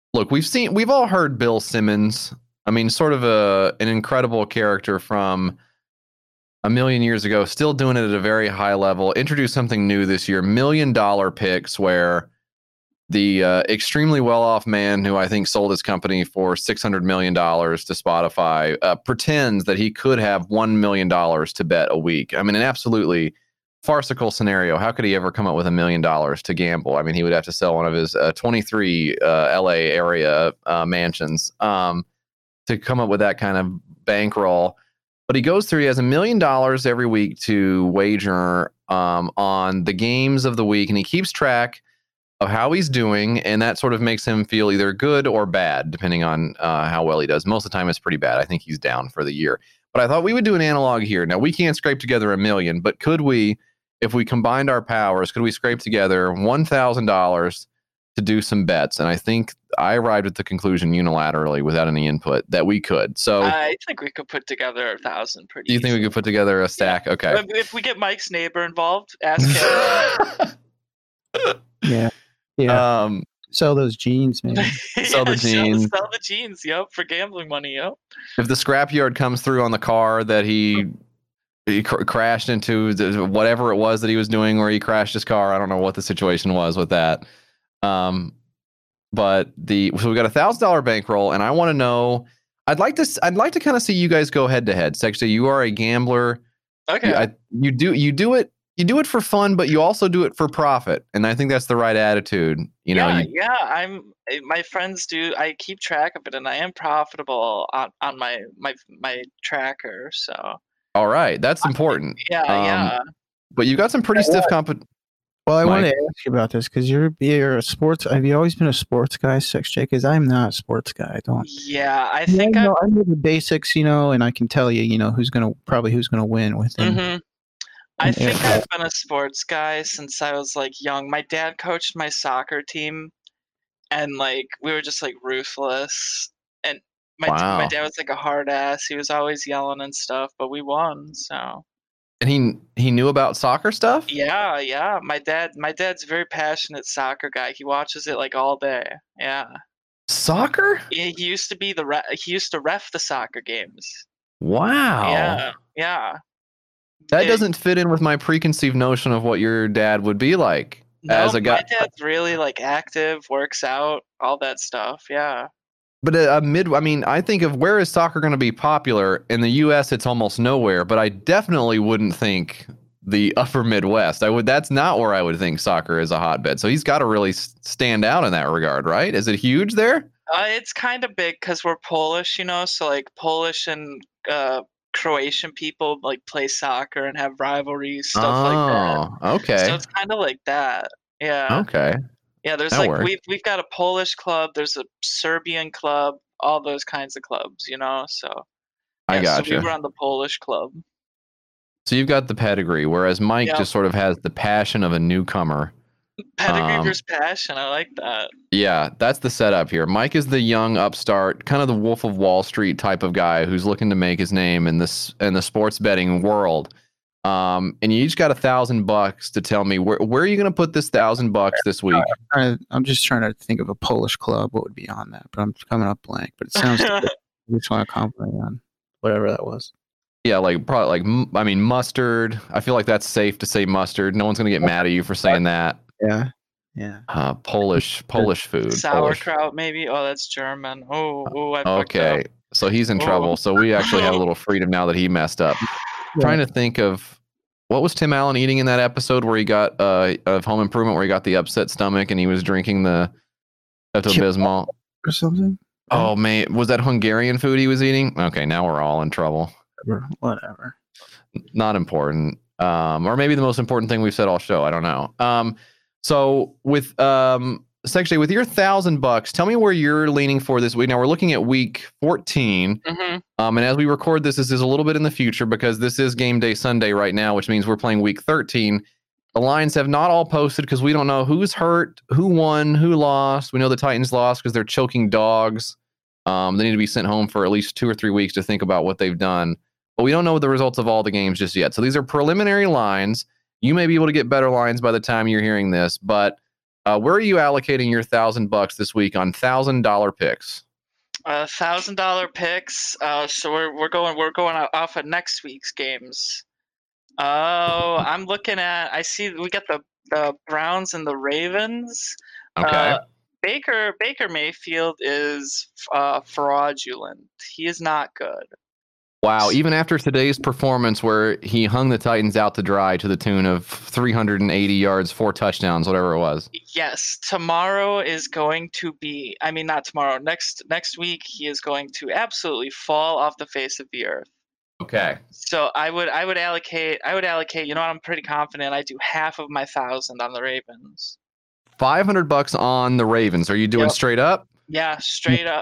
Look, we've all heard Bill Simmons. I mean, sort of an incredible character from a million years ago, still doing it at a very high level. Introduced something new this year, $1 million picks, where the extremely well-off man who I think sold his company for $600 million to Spotify pretends that he could have $1 million to bet a week. I mean, an absolutely farcical scenario. How could he ever come up with $1 million to gamble? I mean, he would have to sell one of his 23 LA area mansions to come up with that kind of bankroll. But he goes through, he has $1 million every week to wager on the games of the week, and he keeps track of how he's doing, and that sort of makes him feel either good or bad, depending on how well he does. Most of the time, it's pretty bad. I think he's down for the year. But I thought we would do an analog here. Now, we can't scrape together $1 million, but could we, if we combined our powers, could we scrape together $1,000 to do some bets? And I think I arrived at the conclusion unilaterally, without any input, that we could. So I think we could put together 1,000 pretty. Do you think we could put together a stack? Yeah. Okay. If we get Mike's neighbor involved, ask him. Yeah. Yeah. Sell those jeans, man. Sell the jeans. Sell the jeans, yep, for gambling money, yep. If the scrapyard comes through on the car that he crashed into, whatever it was that he was doing, where he crashed his car, I don't know what the situation was with that. But so we got $1,000 bankroll, and I want to know. I'd like to kind of see you guys go head to head. Sexy, you are a gambler. Okay. You do it for fun, but you also do it for profit, and I think that's the right attitude. My friends do. I keep track of it, and I am profitable on my tracker. So. All right, that's important. Yeah. But you've got some pretty stiff competition. Well, I want to ask you about this because you're a sports. Have you always been a sports guy, Sex J? Because I'm not a sports guy. I don't. Yeah, I think I know the basics, and I can tell you, who's gonna win with them. Mm-hmm. I think I've been a sports guy since I was young. My dad coached my soccer team, and we were just ruthless. And my dad was a hard ass. He was always yelling and stuff, but we won. So. And he knew about soccer stuff? Yeah. My dad's a very passionate soccer guy. He watches it all day. Yeah. Soccer? He used to be he used to ref the soccer games. Wow. Yeah. That doesn't fit in with my preconceived notion of what your dad would be like as a guy. My dad's really active, works out, all that stuff. Yeah. But I think of where is soccer going to be popular in the U.S. It's almost nowhere. But I definitely wouldn't think the upper Midwest. That's not where I would think soccer is a hotbed. So he's got to really stand out in that regard, right? Is it huge there? It's kind of big because we're Polish, So Polish and Croatian people play soccer and have rivalries, stuff like that. Oh, okay. So it's kind of like that. Yeah. Okay. Yeah, there's we've got a Polish club, there's a Serbian club, all those kinds of clubs, So I gotcha. So we were on the Polish club. So you've got the pedigree, whereas Mike just sort of has the passion of a newcomer. Pedigree versus passion, I like that. Yeah, that's the setup here. Mike is the young upstart, kind of the Wolf of Wall Street type of guy who's looking to make his name in the sports betting world. And you each got $1,000 to tell me where are you going to put this $1,000 this week? I'm just trying to think of a Polish club. What would be on that? But I'm coming up blank. But it sounds like I just want to compliment on whatever that was. Yeah, probably mustard. I feel like that's safe to say mustard. No one's going to get mad at you for saying that. Yeah. Polish food. Sauerkraut, maybe. Oh, that's German. I fucked up. So he's in trouble. So we actually have a little freedom now that he messed up. Trying to think of what was Tim Allen eating in that episode where he got of Home Improvement, where he got the upset stomach and he was drinking the Pepto-Bismol or something. Oh man, was that Hungarian food he was eating? Okay, now we're all in trouble. Whatever. Not important. Or maybe the most important thing we've said all show. I don't know. So with Sex J, with your $1,000, tell me where you're leaning for this week. Now we're looking at week 14. Mm-hmm. And as we record this is a little bit in the future because this is game day Sunday right now, which means we're playing week 13. The lines have not all posted because we don't know who's hurt, who won, who lost. We know the Titans lost because they're choking dogs. They need to be sent home for at least 2 or 3 weeks to think about what they've done. But we don't know the results of all the games just yet. So these are preliminary lines. You may be able to get better lines by the time you're hearing this, but Where are you allocating your $1,000 this week on $1,000 picks? $1,000 picks. So we're going off of next week's games. Oh, I'm looking at. I see we got the Browns and the Ravens. Okay. Baker Mayfield is fraudulent. He is not good. Wow. Even after today's performance where he hung the Titans out to dry to the tune of 380 yards, 4 touchdowns, whatever it was. Yes. Tomorrow is going to be, I mean, not tomorrow, next week, he is going to absolutely fall off the face of the earth. Okay. So I would allocate, you know what, I'm pretty confident I do half of my 1,000 on the Ravens. $500 on the Ravens. Are you doing straight up? Yeah, straight up.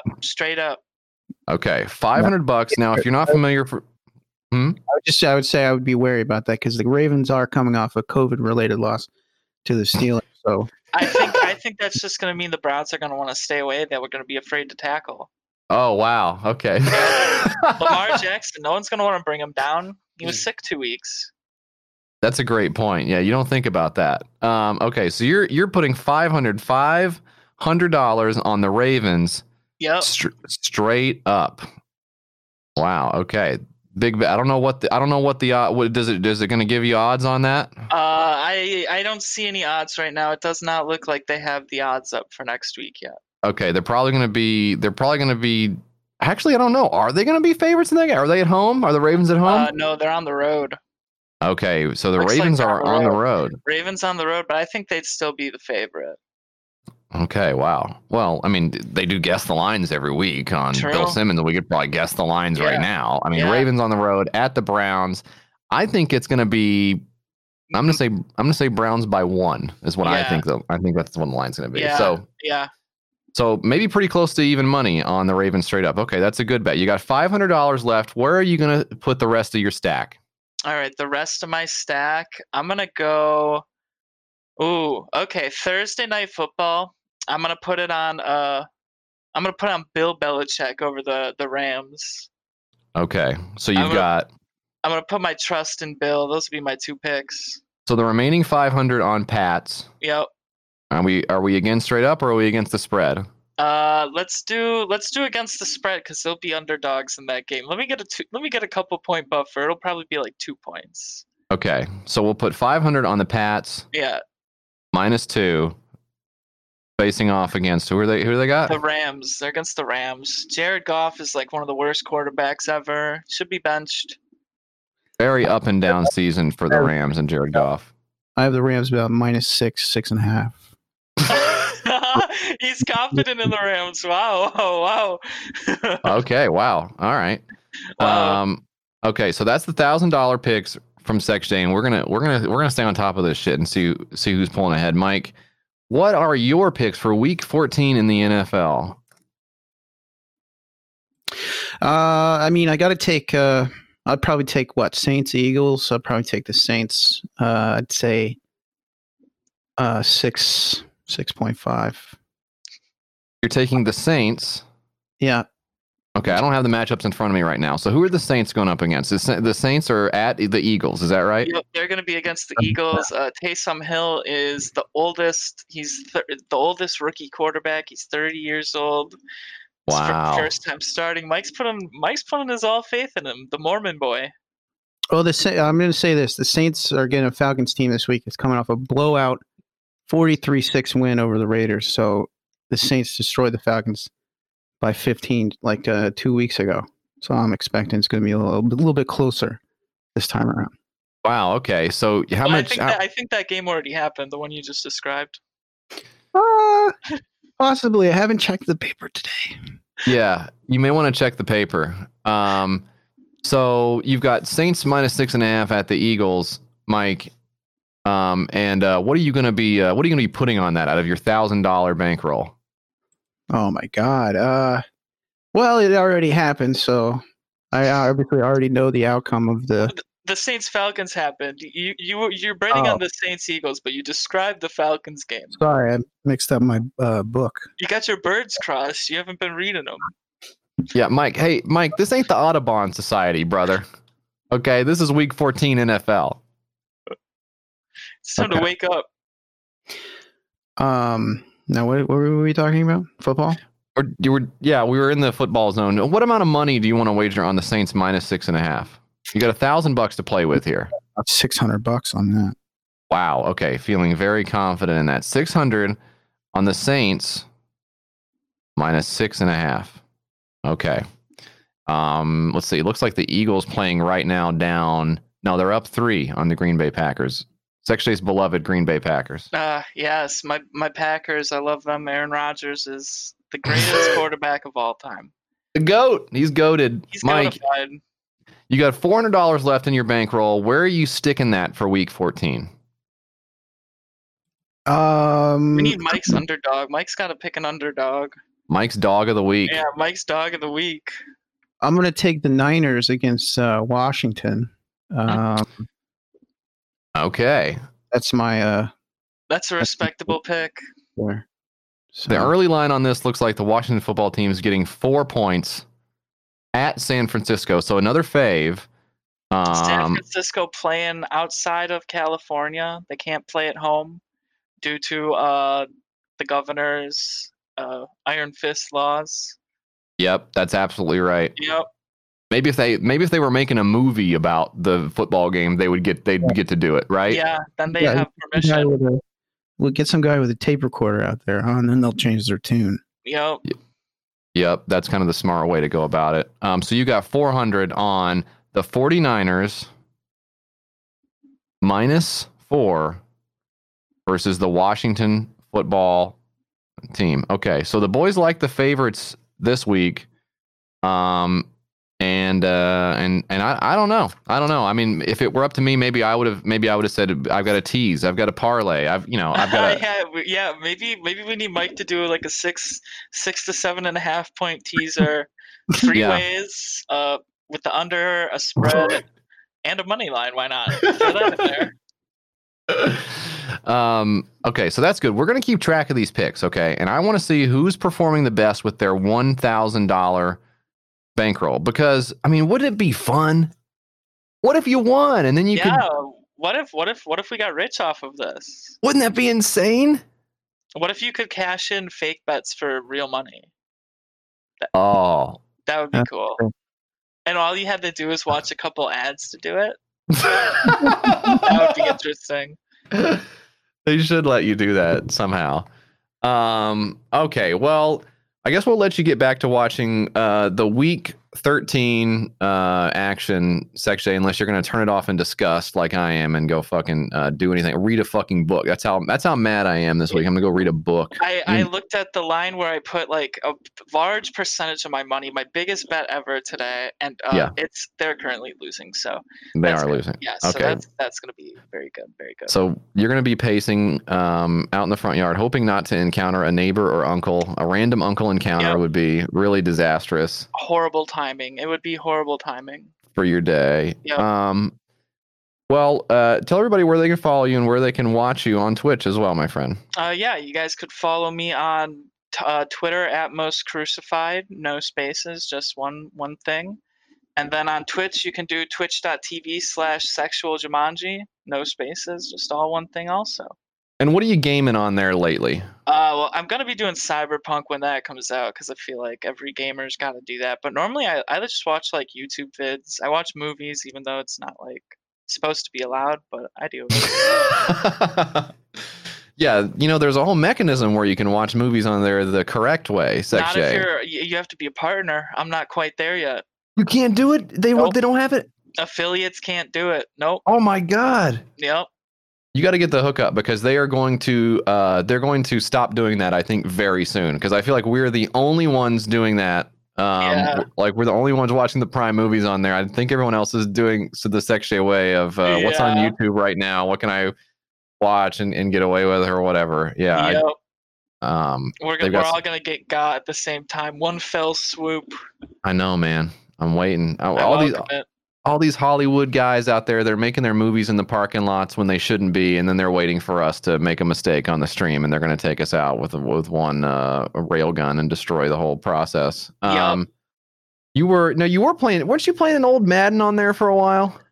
Okay, $500. Now, if you're not familiar, I would say I would be wary about that because the Ravens are coming off a COVID-related loss to the Steelers. So I think that's just going to mean the Browns are going to want to stay away. They were going to be afraid to tackle. Oh wow. Okay. Lamar Jackson, no one's going to want to bring him down. He was sick 2 weeks. That's a great point. Yeah, you don't think about that. Okay, so you're putting $500 on the Ravens. Yep. Straight up. Wow. Okay. Big. I don't know what the what does it going to give you odds on that? I don't see any odds right now. It does not look like they have the odds up for next week yet. Okay, they're probably going to be. Actually, I don't know. Are they going to be favorites in that game? Are they at home? Are the Ravens at home? No, they're on the road. Okay, so the Ravens are on the road. Ravens on the road, but I think they'd still be the favorite. Okay, wow. Well, I mean, they do guess the lines every week on Bill Simmons. We could probably guess the lines right now. I mean, Ravens on the road at the Browns. I think it's going to be. I'm going to say Browns by 1 is what I think. Though I think that's what the line's going to be. Yeah. So maybe pretty close to even money on the Ravens straight up. Okay, that's a good bet. You got $500 left. Where are you going to put the rest of your stack? All right, the rest of my stack. I'm going to go. Ooh, okay. Thursday Night Football. I'm gonna put it on. I'm gonna put on Bill Belichick over the Rams. Okay, so I'm gonna put my trust in Bill. Those would be my 2 picks. So the remaining 500 on Pats. Yep. Are we against straight up or are we against the spread? Let's do against the spread because they'll be underdogs in that game. Let me get a couple point buffer. It'll probably be like 2 points. Okay, so we'll put 500 on the Pats. Yeah. -2. Facing off against who they got? The Rams. They're against the Rams. Jared Goff is like one of the worst quarterbacks ever. Should be benched. Very up and down season for the Rams and Jared Goff. I have the Rams about -6.5. He's confident in the Rams. Wow. Okay. Wow. All right. Wow. Okay. So that's the $1,000 picks from Sex Day, and we're gonna stay on top of this shit and see who's pulling ahead. Mike, what are your picks for Week 14 in the NFL? I mean, I got to take. I'd probably take Saints Eagles. I'd probably take the Saints. I'd say 6.5. You're taking the Saints. Yeah. Okay, I don't have the matchups in front of me right now. So who are the Saints going up against? The Saints are at the Eagles. Is that right? Yep, they're going to be against the Eagles. Taysom Hill is the oldest. He's the oldest rookie quarterback. He's 30 years old. Wow. First time starting. Mike's putting his all faith in him. The Mormon boy. Well, I'm going to say this: the Saints are getting a Falcons team this week. It's coming off a blowout, 43-6 win over the Raiders. So the Saints destroyed the Falcons by 15 like 2 weeks ago. So I'm expecting it's going to be a little bit closer this time around. Wow. Okay. So how much? I think that game already happened. The one you just described. Possibly. I haven't checked the paper today. Yeah, you may want to check the paper. So you've got Saints -6.5 at the Eagles, Mike. And what are you going to be putting on that out of your $1,000 bankroll? Oh my God. Well, it already happened, so I obviously already know the outcome of the Saints Falcons happened. You're betting on the Saints Eagles, but you described the Falcons game. Sorry, I mixed up my book. You got your birds crossed. You haven't been reading them. Yeah, Mike. Hey, Mike, this ain't the Audubon Society, brother. Okay, this is Week 14 NFL. It's time to wake up. Now what were we talking about? Football? Or we were in the football zone. What amount of money do you want to wager on the Saints minus 6.5? You got $1,000 to play with here. About $600 on that. Wow. Okay, feeling very confident in that. 600 on the Saints minus 6.5. Okay. Let's see. It looks like the Eagles playing right now down. No, they're up 3 on the Green Bay Packers. Sexay's beloved Green Bay Packers. Yes, my Packers. I love them. Aaron Rodgers is the greatest quarterback of all time. The GOAT. He's goated. He's Mike, goatified. you got $400 left in your bankroll. Where are you sticking that for Week 14? We need Mike's underdog. Mike's got to pick an underdog. Mike's dog of the week. Yeah, Mike's dog of the week. I'm going to take the Niners against Washington. Okay. That's my. That's a respectable pick. There. So, The early line on this looks like the Washington football team is getting 4 points at San Francisco. So another fave. San Francisco playing outside of California. They can't play at home due to the governor's iron fist laws. Yep, that's absolutely right. Yep. Maybe if they were making a movie about the football game, they'd get to do it, right? Yeah, then they have permission. We'll get some guy with a tape recorder out there, huh? And then they'll change their tune. Yep. Yep, that's kind of the smart way to go about it. So you got 400 on the 49ers minus 4 versus the Washington football team. Okay, so the boys like the favorites this week. And I don't know. I mean, if it were up to me, maybe I would have said I've got a tease, I've got a parlay, I've got yeah. Maybe we need Mike to do like a 6 to 7.5 point teaser, 3 ways, with the under, a spread, and a money line. Why not? Throw that in there. Okay, so that's good. We're gonna keep track of these picks, okay? And I want to see who's performing the best with their $1,000 bankroll, because I mean, wouldn't it be fun? What if you won and then you could? What if we got rich off of this? Wouldn't that be insane? What if you could cash in fake bets for real money? That would be cool. And all you had to do is watch a couple ads to do it. That would be interesting. They should let you do that somehow. Okay, well, I guess we'll let you get back to watching the Week 13 action, Sexay, unless you're going to turn it off in disgust like I am and go fucking do anything. Read a fucking book. That's how mad I am this week. I'm going to go read a book. I looked at the line where I put like a large percentage of my money, my biggest bet ever today, and they're currently losing. So they are losing. Yeah, okay. So that's going to be very good, very good. So you're going to be pacing out in the front yard, hoping not to encounter a neighbor or uncle. A random uncle encounter would be really disastrous. Horrible timing. It would be horrible timing for your day. Yep. Well, tell everybody where they can follow you and where they can watch you on Twitch as well, my friend. You guys could follow me on Twitter at Most Crucified, no spaces, just one thing. And then on Twitch, you can do twitch.tv/sexualjumanji, no spaces, just all one thing also. And what are you gaming on there lately? Well, I'm going to be doing Cyberpunk when that comes out because I feel like every gamer's got to do that. But normally I just watch like YouTube vids. I watch movies even though it's not like supposed to be allowed, but I do. Yeah, there's a whole mechanism where you can watch movies on there the correct way. Not if you have to be a partner. I'm not quite there yet. You can't do it? They don't have it? Affiliates can't do it. Nope. Oh my God. Yep. You got to get the hookup because they are going to stop doing that, I think, very soon, because I feel like we're the only ones doing that. Like we're the only ones watching the Prime movies on there. I think everyone else is doing the Sexy way of what's on YouTube right now. What can I watch and get away with or whatever? Yeah. Yep. We're all gonna get got at the same time. One fell swoop. I know, man. I'm waiting. All these Hollywood guys out there, they're making their movies in the parking lots when they shouldn't be, and then they're waiting for us to make a mistake on the stream, and they're going to take us out with one railgun and destroy the whole process. You were playing, weren't you playing an old Madden on there for a while?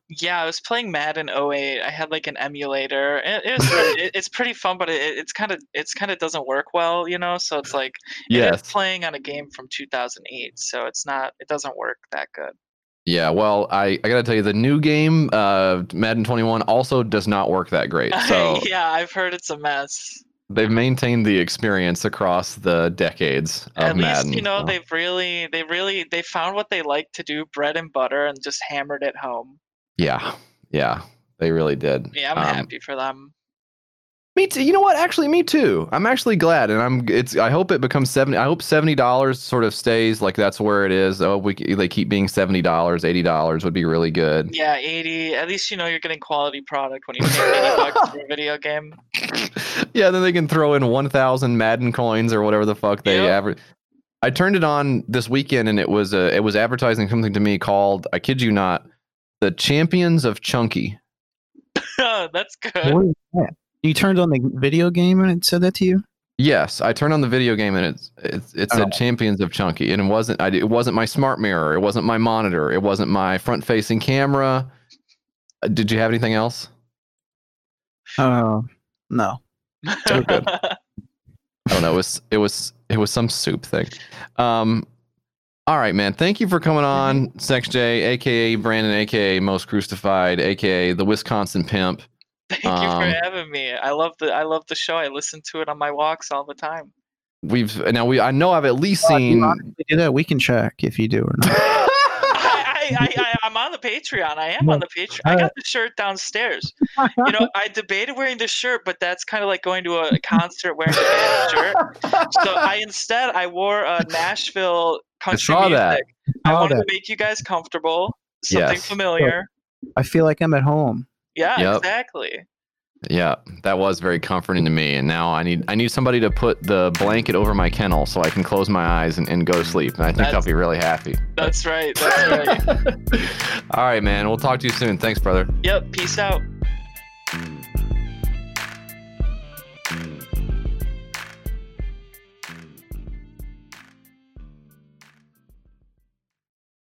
Yeah, I was playing Madden 08. I had like an emulator. It's pretty fun, but it's kind of doesn't work well, you know. So it's like it is playing on a game from 2008, so it doesn't work that good. Yeah, well, I gotta tell you, the new game, Madden 21, also does not work that great. So yeah, I've heard it's a mess. They've maintained the experience across the decades of At least, Madden. you know, they found what they like to do, bread and butter, and just hammered it home. Yeah, they really did. Yeah, I'm happy for them. Me too. You know what? Actually, me too. I'm actually glad, and I hope it becomes $70. I hope $70 sort of stays like that's where it is. Oh, they keep being $70, $80 would be really good. Yeah, 80. At least you know you're getting quality product when you pay $80 for a video game. Yeah, then they can throw in 1,000 Madden coins or whatever the fuck they average. I turned it on this weekend, and it was advertising something to me called, I kid you not, the Champions of Chunky. That's good. What is that? You turned on the video game and it said that to you? Yes, I turned on the video game and it said Champions of Chunky, and it wasn't my smart mirror, it wasn't my monitor, it wasn't my front-facing camera. Did you have anything else? No. So good. I don't know. It was some soup thing. All right, man. Thank you for coming on, Sex J, aka Brandon, aka Most Crucified, aka the Wisconsin Pimp. Thank you for having me. I love the show. I listen to it on my walks all the time. I know I've at least seen. Do that. We can check if you do or not. I'm on the Patreon. I am on the Patreon. I got the shirt downstairs. You know, I debated wearing the shirt, but that's kind of like going to a concert wearing a band shirt. So I wore a Nashville country music. That. I wanted to make you guys comfortable. Something familiar. I feel like I'm at home. Yeah, exactly. Yeah, that was very comforting to me, and now I need somebody to put the blanket over my kennel so I can close my eyes and go to sleep, and I think I'll be really happy. That's right. All right, man. We'll talk to you soon. Thanks, brother. Yep. Peace out.